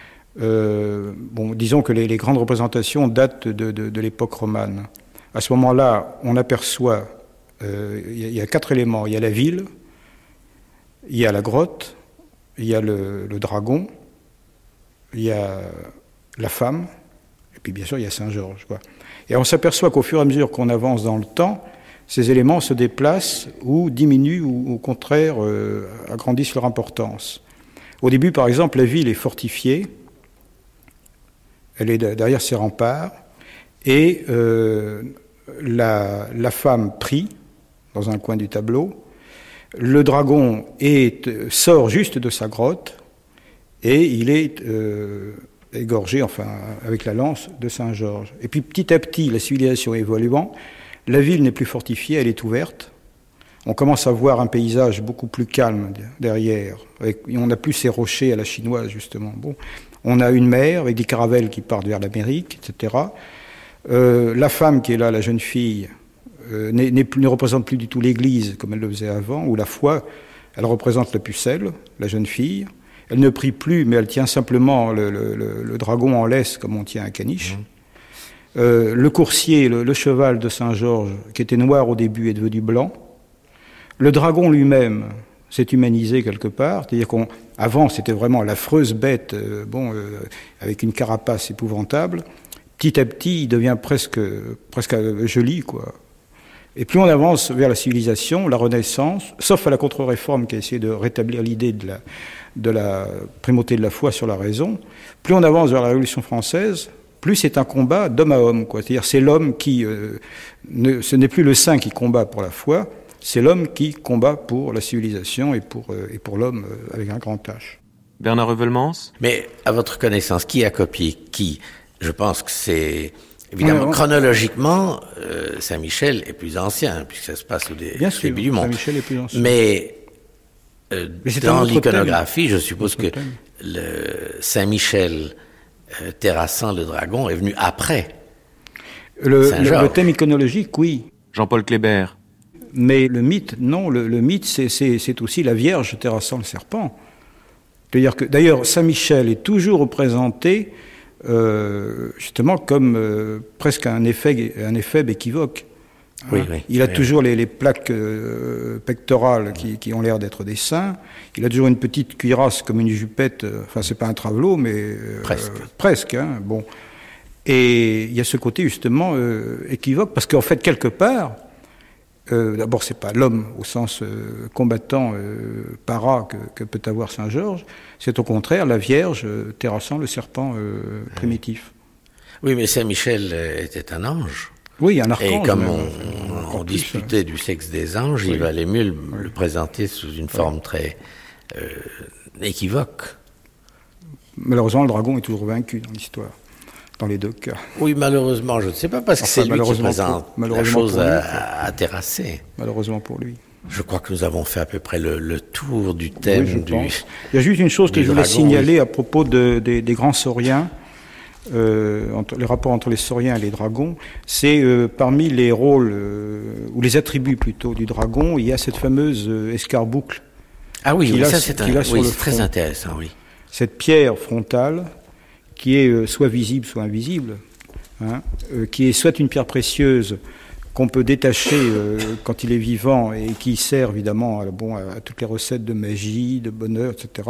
disons que les grandes représentations datent de l'époque romane. À ce moment-là, on aperçoit, il y a 4 éléments. Il y a la ville, il y a la grotte, il y a le dragon, il y a la femme, et puis bien sûr il y a Saint-Georges, quoi. Et on s'aperçoit qu'au fur et à mesure qu'on avance dans le temps, ces éléments se déplacent ou diminuent ou au contraire agrandissent leur importance. Au début, par exemple, la ville est fortifiée, elle est derrière ses remparts, et la femme prie dans un coin du tableau. Le dragon sort juste de sa grotte et il est égorgé, avec la lance de Saint-Georges. Et puis petit à petit, la civilisation évoluant, la ville n'est plus fortifiée, elle est ouverte. On commence à voir un paysage beaucoup plus calme derrière. On n'a plus ces rochers à la chinoise, justement. On a une mer avec des caravelles qui partent vers l'Amérique, etc. La femme qui est là, la jeune fille, ne représente plus du tout l'Église comme elle le faisait avant, ou la foi, elle représente la pucelle, la jeune fille. Elle ne prie plus, mais elle tient simplement le dragon en laisse, comme on tient un caniche. Le coursier, le cheval de Saint-Georges, qui était noir au début, est devenu blanc. Le dragon lui-même, s'est humanisé quelque part. C'est-à-dire qu'avant, c'était vraiment l'affreuse bête, avec une carapace épouvantable. Petit à petit, il devient presque joli, quoi. Et plus on avance vers la civilisation, la Renaissance, sauf à la Contre-Réforme qui a essayé de rétablir l'idée de la primauté de la foi sur la raison, plus on avance vers la Révolution française, plus c'est un combat d'homme à homme, quoi. C'est-à-dire c'est l'homme qui... ce n'est plus le saint qui combat pour la foi, c'est l'homme qui combat pour la civilisation et pour l'homme avec un grand H. Bernard Reuvelmans ? Mais à votre connaissance, qui a copié qui ? Je pense que c'est... Évidemment, chronologiquement, Saint-Michel est plus ancien, puisque ça se passe au début du monde. Saint-Michel est plus ancien. Mais dans l'iconographie, je suppose que le Saint-Michel terrassant le dragon est venu après Saint-Georges. Le thème iconologique, oui. Jean-Paul Kléber. Mais le mythe, non. Le mythe, c'est aussi la Vierge terrassant le serpent. C'est-à-dire que, d'ailleurs, Saint-Michel est toujours représenté justement comme presque un éphèbe équivoque. Oui, il a toujours les plaques pectorales qui ont l'air d'être des seins. Il a toujours une petite cuirasse comme une jupette. Enfin, c'est pas un travelot, mais presque. Bon. Et il y a ce côté justement équivoque, parce qu'en fait, quelque part, d'abord, c'est pas l'homme au sens combattant para que peut avoir Saint-Georges. C'est au contraire la Vierge terrassant le serpent primitif. Oui, mais Saint-Michel était un ange. Oui, un archange. Et comme on disputait du sexe des anges, il valait mieux le présenter sous une forme très équivoque. Malheureusement, le dragon est toujours vaincu dans l'histoire, dans les deux cas. Oui, malheureusement, je ne sais pas, parce que c'est lui qui présente la chose à terrasser. Malheureusement pour lui. Je crois que nous avons fait à peu près le tour du thème Il y a juste une chose que je voulais signaler à propos des grands sauriens. Les rapports entre les sauriens et les dragons, c'est parmi les rôles, ou les attributs plutôt du dragon, il y a cette fameuse escarboucle. Ah oui, ça c'est très intéressant, oui. Cette pierre frontale qui est soit visible, soit invisible, qui est soit une pierre précieuse qu'on peut détacher quand il est vivant et qui sert évidemment à toutes les recettes de magie, de bonheur, etc.,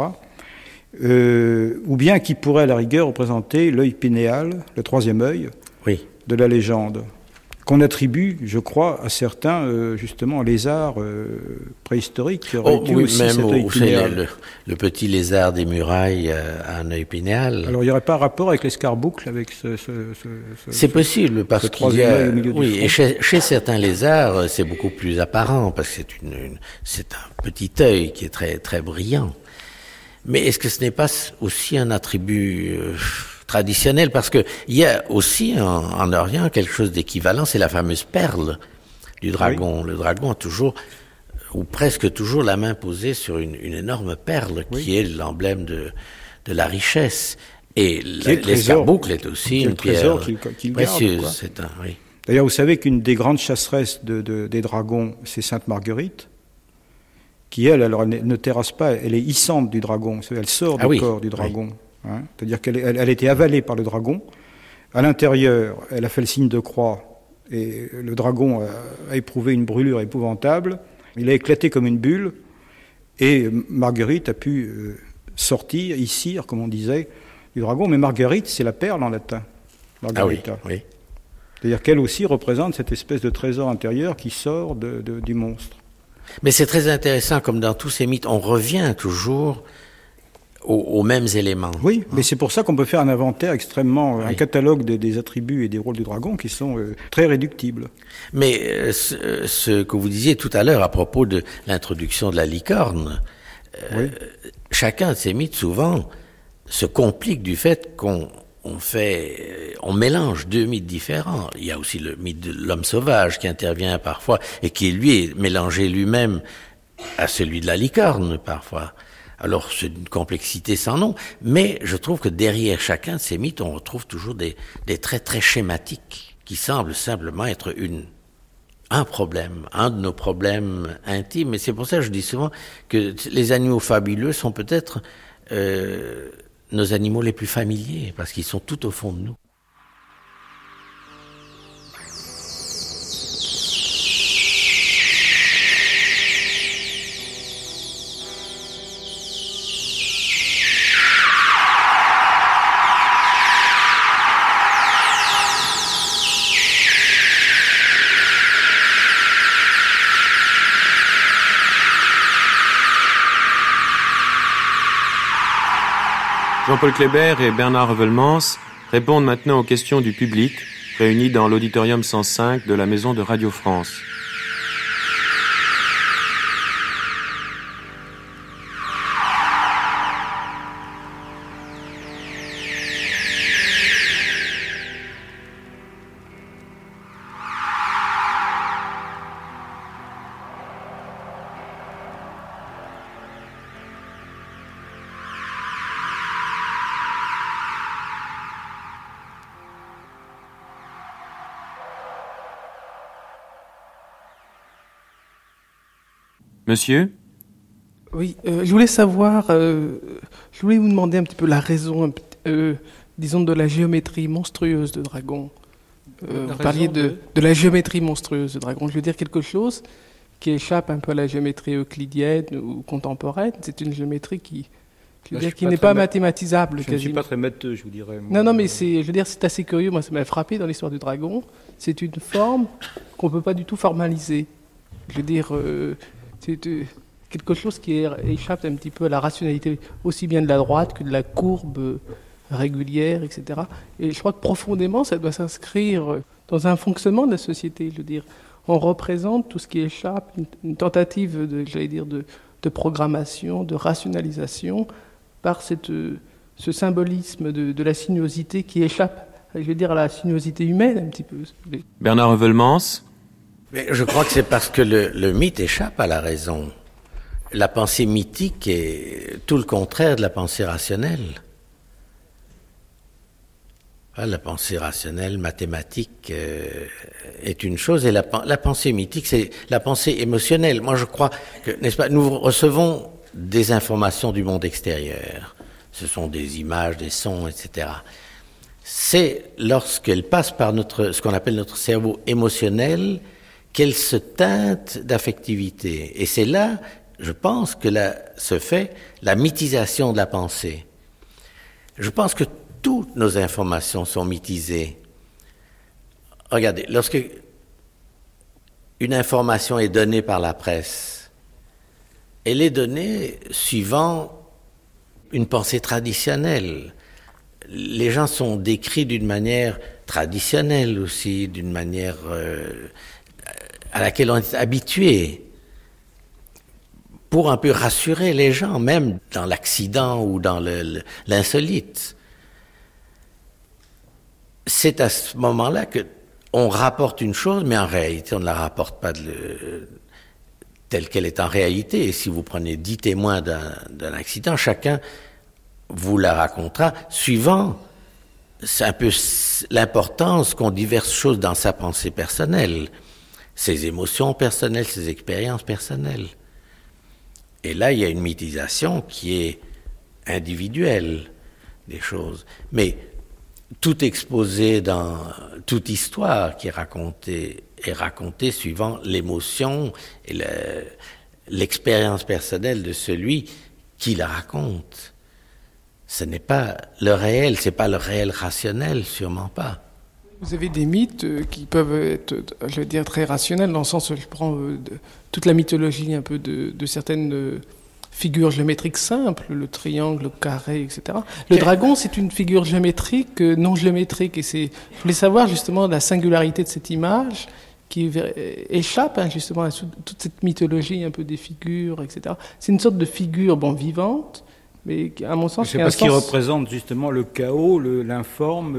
ou bien qui pourrait à la rigueur représenter l'œil pinéal, le troisième œil de la légende, qu'on attribue, je crois, à certains justement lézards préhistoriques qui auraient eu aussi cet œil pinéal. Le petit lézard des murailles a un œil pinéal. Alors il n'y aurait pas un rapport avec l'escarboucle, avec c'est possible, parce qu'il y a... Oui, et chez certains lézards, c'est beaucoup plus apparent, parce que c'est un petit œil qui est très, très brillant. Mais est-ce que ce n'est pas aussi un attribut traditionnel? Parce que il y a aussi en Orient quelque chose d'équivalent, c'est la fameuse perle du dragon. Oui. Le dragon a toujours, ou presque toujours, la main posée sur une énorme perle qui est l'emblème de la richesse. Et l'escarboucle est aussi une pierre précieuse. D'ailleurs, vous savez qu'une des grandes chasseresses des dragons, c'est Sainte Marguerite, qui, elle ne terrasse pas, elle est hissante du dragon, elle sort du corps du dragon. Oui. C'est-à-dire qu'elle a été avalée par le dragon. À l'intérieur, elle a fait le signe de croix, et le dragon a éprouvé une brûlure épouvantable. Il a éclaté comme une bulle, et Marguerite a pu sortir, issir, comme on disait, du dragon. Mais Marguerite, c'est la perle en latin. Margarita. Oui. C'est-à-dire qu'elle aussi représente cette espèce de trésor intérieur qui sort du monstre. Mais c'est très intéressant, comme dans tous ces mythes, on revient toujours aux mêmes éléments. Oui, mais c'est pour ça qu'on peut faire un inventaire extrêmement, un catalogue des attributs et des rôles du dragon qui sont très réductibles. Mais ce que vous disiez tout à l'heure à propos de l'introduction de la licorne, chacun de ces mythes, souvent, se complique du fait qu'on mélange deux mythes différents. Il y a aussi le mythe de l'homme sauvage qui intervient parfois et qui, lui, est mélangé lui-même à celui de la licorne, parfois. Alors, c'est une complexité sans nom, mais je trouve que derrière chacun de ces mythes, on retrouve toujours des traits très schématiques qui semblent simplement être un problème, un de nos problèmes intimes. Et c'est pour ça que je dis souvent que les animaux fabuleux sont peut-être nos animaux les plus familiers, parce qu'ils sont tout au fond de nous. Jean-Paul Kléber et Bernard Revelmans répondent maintenant aux questions du public réunis dans l'auditorium 105 de la Maison de Radio France. Monsieur ? Oui, je voulais savoir, je voulais vous demander un petit peu la raison, disons, de la géométrie monstrueuse de Dragon. Vous parliez de la géométrie monstrueuse de Dragon. Je veux dire quelque chose qui échappe un peu à la géométrie euclidienne ou contemporaine. C'est une géométrie qui n'est pas mathématisable. Je ne suis pas très matheux, je vous dirais. Non, mais c'est assez curieux. Moi, ça m'a frappé dans l'histoire du Dragon. C'est une forme qu'on ne peut pas du tout formaliser. Je veux dire... c'est quelque chose qui échappe un petit peu à la rationalité aussi bien de la droite que de la courbe régulière, etc. Et je crois que profondément, ça doit s'inscrire dans un fonctionnement de la société. Je veux dire, on représente tout ce qui échappe, une tentative de programmation, de rationalisation, par ce symbolisme de la sinuosité qui échappe, je veux dire, à la sinuosité humaine un petit peu. Bernard Revelmans. Mais je crois que c'est parce que le mythe échappe à la raison. La pensée mythique est tout le contraire de la pensée rationnelle. La pensée rationnelle, mathématique, est une chose, et la pensée mythique, c'est la pensée émotionnelle. Moi, je crois que, n'est-ce pas, nous recevons des informations du monde extérieur. Ce sont des images, des sons, etc. C'est lorsqu'elles passent par ce qu'on appelle notre cerveau émotionnel, qu'elle se teinte d'affectivité. Et c'est là, je pense, que se fait la mythisation de la pensée. Je pense que toutes nos informations sont mythisées. Regardez, lorsque une information est donnée par la presse, elle est donnée suivant une pensée traditionnelle. Les gens sont décrits d'une manière traditionnelle aussi, d'une manière... à laquelle on est habitué, pour un peu rassurer les gens, même dans l'accident ou dans l'insolite. C'est à ce moment-là qu'on rapporte une chose, mais en réalité, on ne la rapporte pas telle qu'elle est en réalité. Et si vous prenez 10 témoins d'un accident, chacun vous la racontera, suivant c'est un peu l'importance qu'ont diverses choses dans sa pensée personnelle. Ses émotions personnelles, ses expériences personnelles. Et là, il y a une mythisation qui est individuelle des choses. Mais tout exposé dans toute histoire qui est racontée suivant l'émotion et l'expérience personnelle de celui qui la raconte. Ce n'est pas le réel, c'est pas le réel rationnel, sûrement pas. Vous avez des mythes qui peuvent être, je veux dire, très rationnels, dans le sens où je prends toute la mythologie un peu de certaines figures géométriques simples, le triangle, le carré, etc. Le dragon, c'est une figure géométrique, non géométrique. Et je voulais savoir justement la singularité de cette image qui échappe justement à toute cette mythologie un peu des figures, etc. C'est une sorte de figure vivante, mais à mon sens... C'est parce qu'il représente justement le chaos, l'informe,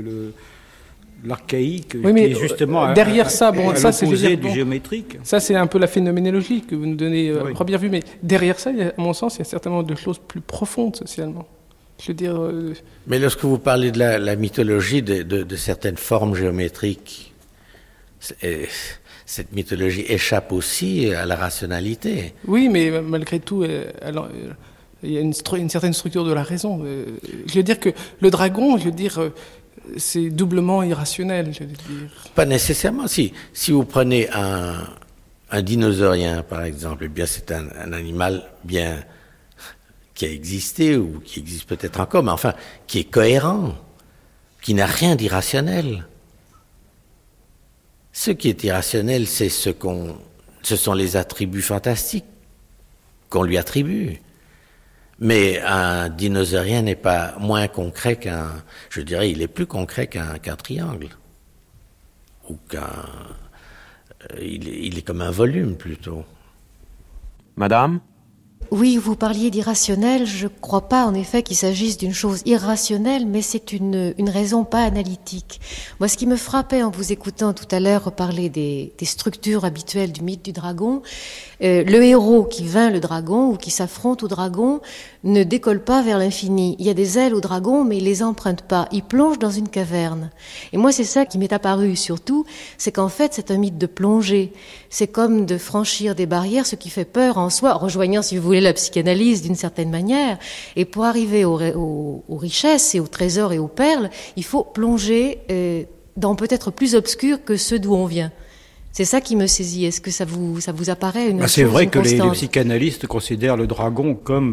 l'archaïque, oui, mais qui est justement derrière ça, ça c'est du géométrique. Ça c'est un peu la phénoménologie que vous nous donnez à première vue, mais derrière ça, à mon sens, il y a certainement de choses plus profondes socialement. Je veux dire. Mais lorsque vous parlez de la mythologie de certaines formes géométriques, cette mythologie échappe aussi à la rationalité. Oui, mais malgré tout, il y a une certaine structure de la raison. Je veux dire que le dragon, c'est doublement irrationnel, je veux dire. Pas nécessairement. Si vous prenez un dinosaurien, par exemple, eh bien c'est un animal bien qui a existé ou qui existe peut-être encore, mais enfin qui est cohérent, qui n'a rien d'irrationnel. Ce qui est irrationnel, ce sont les attributs fantastiques qu'on lui attribue. Mais un dinosaurien n'est pas moins concret je dirais, il est plus concret qu'un triangle. Ou il est comme un volume plutôt. Madame? Oui, vous parliez d'irrationnel. Je ne crois pas en effet qu'il s'agisse d'une chose irrationnelle, mais c'est une raison pas analytique. Moi, ce qui me frappait en vous écoutant tout à l'heure parler des structures habituelles du mythe du dragon, le héros qui vainc le dragon ou qui s'affronte au dragon ne décolle pas vers l'infini. Il y a des ailes au dragon, mais il les emprunte pas. Il plonge dans une caverne. Et moi, c'est ça qui m'est apparu surtout, c'est qu'en fait, c'est un mythe de plongée. C'est comme de franchir des barrières, ce qui fait peur en soi, rejoignant, si vous voulez, la psychanalyse d'une certaine manière. Et pour arriver aux richesses et aux trésors et aux perles, il faut plonger dans peut-être plus obscur que ceux d'où on vient. C'est ça qui me saisit. Est-ce que ça vous apparaît une C'est vrai que les constante? psychanalystes considèrent le dragon comme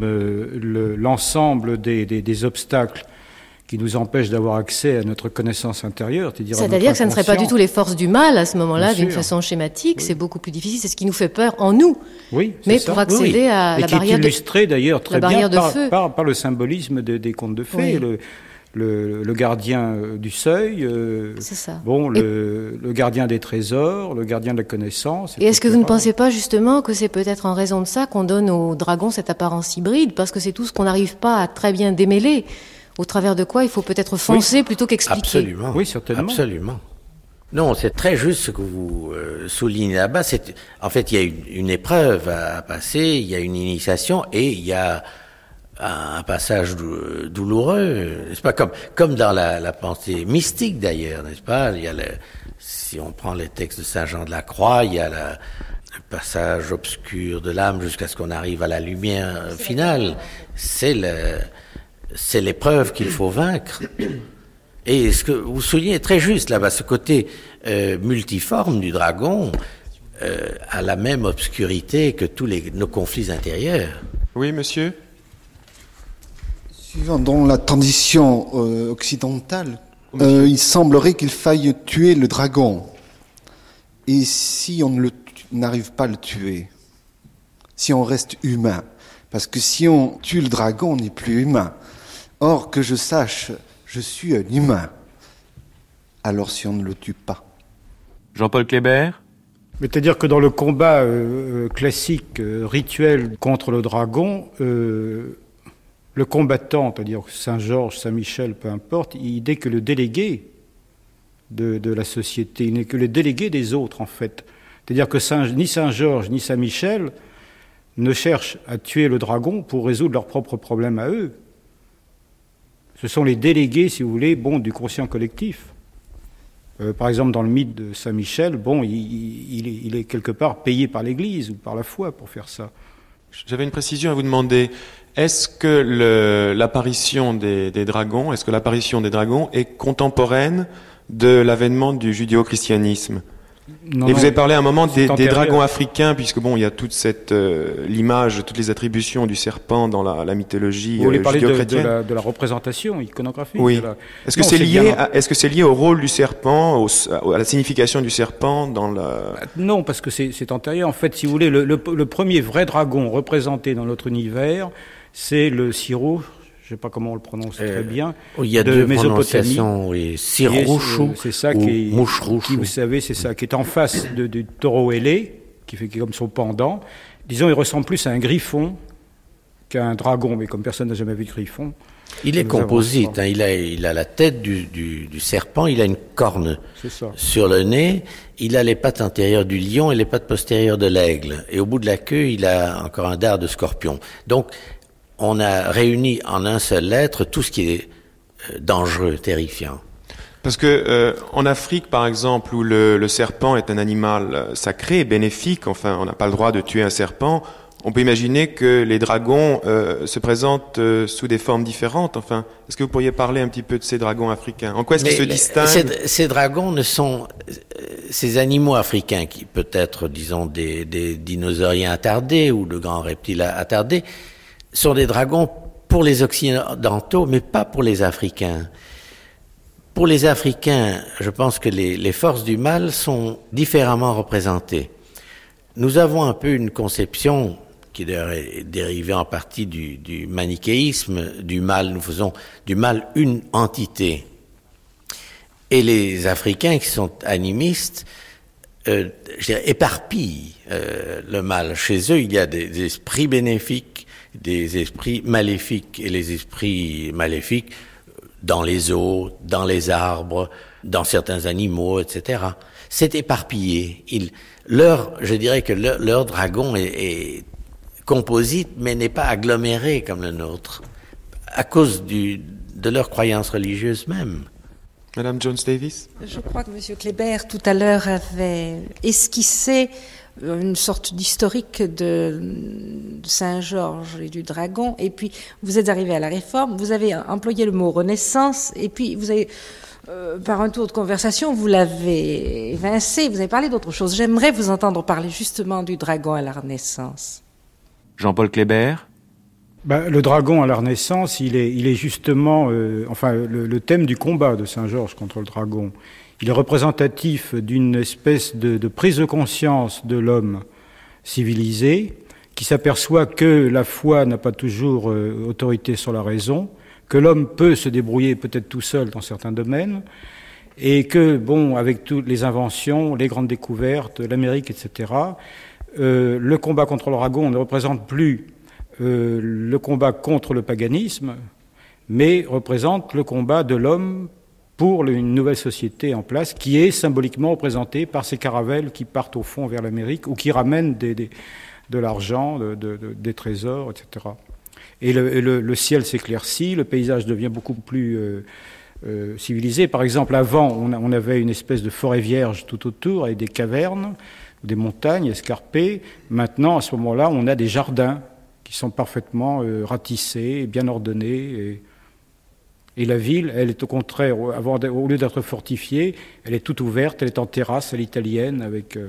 l'ensemble des obstacles qui nous empêchent d'avoir accès à notre connaissance intérieure. C'est-à-dire que ça ne serait pas du tout les forces du mal à ce moment-là, d'une façon schématique. Oui. C'est beaucoup plus difficile. C'est ce qui nous fait peur en nous. Oui, mais ça. Pour accéder à la barrière de... Et qui est illustré d'ailleurs très bien par le symbolisme des contes de fées. Oui. Le gardien du seuil, c'est ça. Bon, le gardien des trésors, le gardien de la connaissance. Et est-ce que vous ne pensez pas justement que c'est peut-être en raison de ça qu'on donne au dragon cette apparence hybride, parce que c'est tout ce qu'on n'arrive pas à très bien démêler, au travers de quoi il faut peut-être foncer plutôt qu'expliquer. Absolument. Oui, certainement. Absolument. Non, c'est très juste ce que vous soulignez là-bas. En fait, il y a une épreuve à passer, il y a une initiation et il y a un passage douloureux, n'est-ce pas, comme dans la pensée mystique d'ailleurs, n'est-ce pas? Il y a si on prend les textes de Saint Jean de la Croix, il y a le passage obscur de l'âme jusqu'à ce qu'on arrive à la lumière finale. C'est l'épreuve qu'il faut vaincre. Et ce que vous soulignez est très juste là-bas, ce côté multiforme du dragon a la même obscurité que tous nos conflits intérieurs. Oui, monsieur? Dans la tradition occidentale, il semblerait qu'il faille tuer le dragon. Et si on n'arrive pas à le tuer, si on reste humain, parce que si on tue le dragon, on n'est plus humain. Or, que je sache, je suis un humain. Alors si on ne le tue pas. Jean-Paul Kléber? C'est-à-dire que dans le combat classique, rituel contre le dragon, le combattant, c'est-à-dire Saint-Georges, Saint-Michel, peu importe, il n'est que le délégué de la société, il n'est que le délégué des autres, en fait. C'est-à-dire que ni Saint-Georges ni Saint-Michel ne cherchent à tuer le dragon pour résoudre leurs propres problèmes à eux. Ce sont les délégués, si vous voulez, du conscient collectif. Par exemple, dans le mythe de Saint-Michel, il est quelque part payé par l'Église ou par la foi pour faire ça. J'avais une précision à vous demander. Est-ce que l'apparition des dragons est contemporaine de l'avènement du judéo-christianisme? Et vous avez parlé à un moment des dragons africains, puisque il y a toute l'image, toutes les attributions du serpent dans la mythologie judéo-chrétienne. Vous parlez de la représentation iconographique. Oui. Est-ce que c'est lié au rôle du serpent, à la signification du serpent dans la... Non, parce que c'est antérieur. En fait, si vous voulez, le premier vrai dragon représenté dans notre univers, c'est le sirop. Je ne sais pas comment on le prononce très bien. Il y a deux prononciations, oui. Sirrouchou ou moucherouchou. Qui, vous savez, c'est ça, qui est en face du taureau ailé, qui fait comme son pendant. Disons, il ressemble plus à un griffon qu'à un dragon, mais comme personne n'a jamais vu de griffon. Il est composite, il a la tête du serpent, il a une corne sur le nez, il a les pattes antérieures du lion et les pattes postérieures de l'aigle. Et au bout de la queue, il a encore un dard de scorpion. Donc, on a réuni en un seul être tout ce qui est dangereux, terrifiant. Parce que en Afrique, par exemple, où le serpent est un animal sacré, bénéfique, enfin, on n'a pas le droit de tuer un serpent, on peut imaginer que les dragons se présentent sous des formes différentes. Enfin, est-ce que vous pourriez parler un petit peu de ces dragons africains? En quoi est-ce qu'ils se distinguent? Ces dragons ne sont... Ces animaux africains qui peut-être, disons, des dinosauriens attardés ou de grands reptiles attardés, sont des dragons pour les Occidentaux, mais pas pour les Africains. Pour les Africains, je pense que les forces du mal sont différemment représentées. Nous avons un peu une conception qui d'ailleurs est dérivé en partie du manichéisme, du mal, nous faisons du mal une entité. Et les Africains qui sont animistes, je dirais, éparpillent le mal. Chez eux, il y a des esprits bénéfiques, des esprits maléfiques. Et les esprits maléfiques, dans les eaux, dans les arbres, dans certains animaux, etc. C'est éparpillé. Je dirais que leur dragon est composite, mais n'est pas aggloméré comme le nôtre, à cause de leur croyance religieuse même. Madame Jones-Davis? Je crois que M. Kléber, tout à l'heure, avait esquissé une sorte d'historique de Saint-Georges et du dragon, et puis vous êtes arrivé à la Réforme, vous avez employé le mot Renaissance, et puis vous avez, par un tour de conversation, vous l'avez évincé, vous avez parlé d'autre chose. J'aimerais vous entendre parler justement du dragon à la Renaissance. Jean-Paul Kléber? Le dragon à la Renaissance, il est justement, le thème du combat de Saint-Georges contre le dragon. Il est représentatif d'une espèce de prise de conscience de l'homme civilisé, qui s'aperçoit que la foi n'a pas toujours autorité sur la raison, que l'homme peut se débrouiller peut-être tout seul dans certains domaines, et que, avec toutes les inventions, les grandes découvertes, l'Amérique, etc., le combat contre le dragon ne représente plus le combat contre le paganisme, mais représente le combat de l'homme pour une nouvelle société en place, qui est symboliquement représentée par ces caravelles qui partent au fond vers l'Amérique ou qui ramènent de l'argent, des trésors, etc. Et le ciel s'éclaircit, le paysage devient beaucoup plus civilisé. Par exemple, avant, on avait une espèce de forêt vierge tout autour, avec des cavernes, des montagnes escarpées. Maintenant, à ce moment-là, on a des jardins qui sont parfaitement ratissés et bien ordonnés. Et la ville, elle est au contraire, au lieu d'être fortifiée, elle est toute ouverte, elle est en terrasse à l'italienne, avec.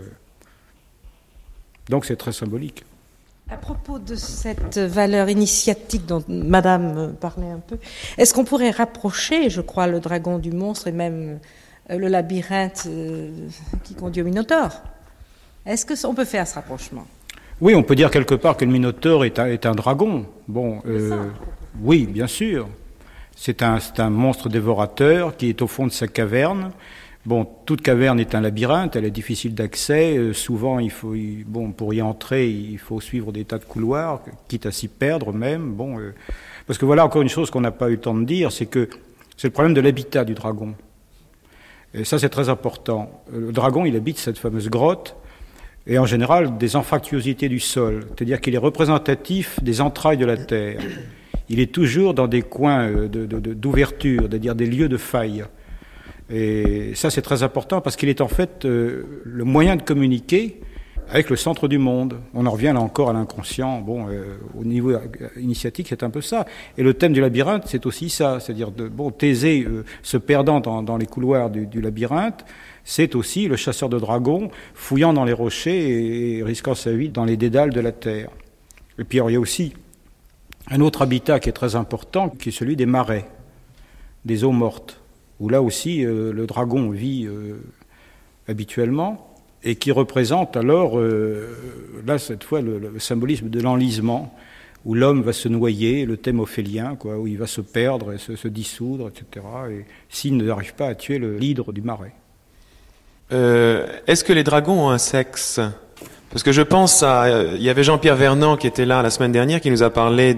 Donc c'est très symbolique. À propos de cette valeur initiatique dont Madame parlait un peu, est-ce qu'on pourrait rapprocher, je crois, le dragon du monstre et même le labyrinthe qui conduit au Minotaure? Est-ce qu'on peut faire ce rapprochement? Oui, on peut dire quelque part que le Minotaure est un dragon. Oui, bien sûr. C'est un monstre dévorateur qui est au fond de sa caverne. Toute caverne est un labyrinthe, elle est difficile d'accès. Souvent, pour y entrer, il faut suivre des tas de couloirs, quitte à s'y perdre même. Parce que voilà encore une chose qu'on n'a pas eu le temps de dire, c'est que c'est le problème de l'habitat du dragon. Et ça, c'est très important. Le dragon, il habite cette fameuse grotte, et en général, des anfractuosités du sol. C'est-à-dire qu'il est représentatif des entrailles de la terre. Il est toujours dans des coins d'ouverture, c'est-à-dire des lieux de faille. Et ça, c'est très important parce qu'il est en fait le moyen de communiquer avec le centre du monde. On en revient là encore à l'inconscient. Au niveau initiatique, c'est un peu ça. Et le thème du labyrinthe, c'est aussi ça. C'est-à-dire, Thésée se perdant dans les couloirs du labyrinthe, c'est aussi le chasseur de dragons fouillant dans les rochers et risquant sa vie dans les dédales de la terre. Et puis, alors, il y a aussi un autre habitat qui est très important, qui est celui des marais, des eaux mortes, où là aussi le dragon vit habituellement, et qui représente alors, là cette fois, le symbolisme de l'enlisement, où l'homme va se noyer, le thème ophélien, où il va se perdre, et se dissoudre, etc., et s'il n'arrive pas à tuer l'hydre du marais. Est-ce que les dragons ont un sexe? Parce que je pense il y avait Jean-Pierre Vernant qui était là la semaine dernière, qui nous a parlé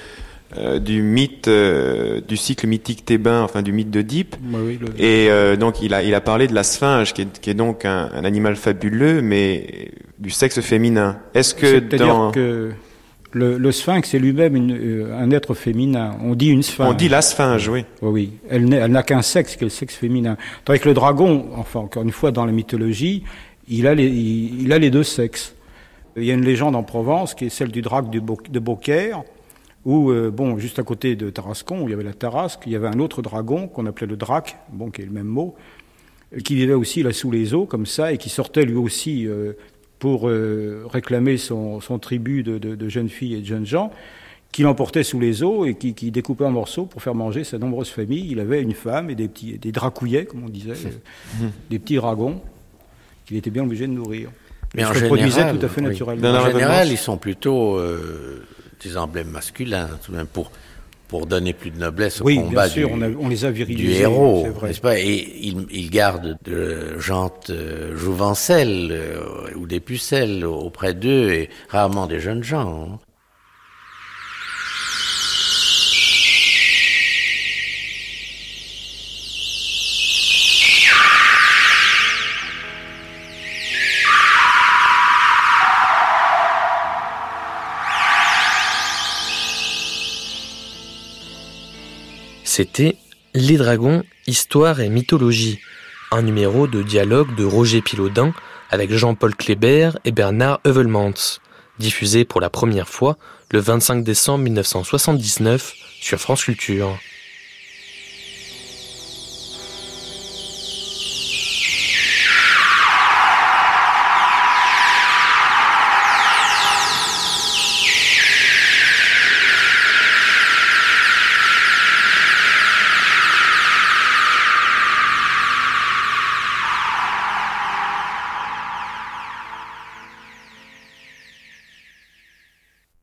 du mythe, du cycle mythique thébain, enfin du mythe d'Oedipe. Oui, et donc il a parlé de la sphinge, qui est donc un animal fabuleux, mais du sexe féminin. Est-ce que C'est-à-dire que le sphinx est lui-même un être féminin. On dit une sphinge. On dit la sphinge, oui. Oui, elle n'a qu'un sexe, qui est le sexe féminin. Tandis que le dragon, enfin encore une fois dans la mythologie, il a les deux sexes. Il y a une légende en Provence qui est celle du drac de Beaucaire, où, juste à côté de Tarascon, où il y avait la Tarasque, il y avait un autre dragon qu'on appelait le drac, qui est le même mot, qui vivait aussi là sous les eaux, comme ça, et qui sortait lui aussi pour réclamer son tribut de jeunes filles et de jeunes gens, qui l'emportait sous les eaux et qui découpait en morceaux pour faire manger sa nombreuse famille. Il avait une femme et des dracouillets, comme on disait, des petits dragons qu'il était bien obligé de nourrir. Mais Ils en se reproduisaient général, tout à fait oui. naturellement. En général, ils sont plutôt des emblèmes masculins, tout de même pour donner plus de noblesse au combat bien sûr, on les a virilisés, du héros, c'est vrai. n'est-ce pas? Et ils gardent de jantes jouvencelles ou des pucelles auprès d'eux, et rarement des jeunes gens. Hein. C'était Les Dragons, Histoire et Mythologie, un numéro de dialogue de Roger Pilaudin avec Jean-Paul Kléber et Bernard Heuvelmans, diffusé pour la première fois le 25 décembre 1979 sur France Culture.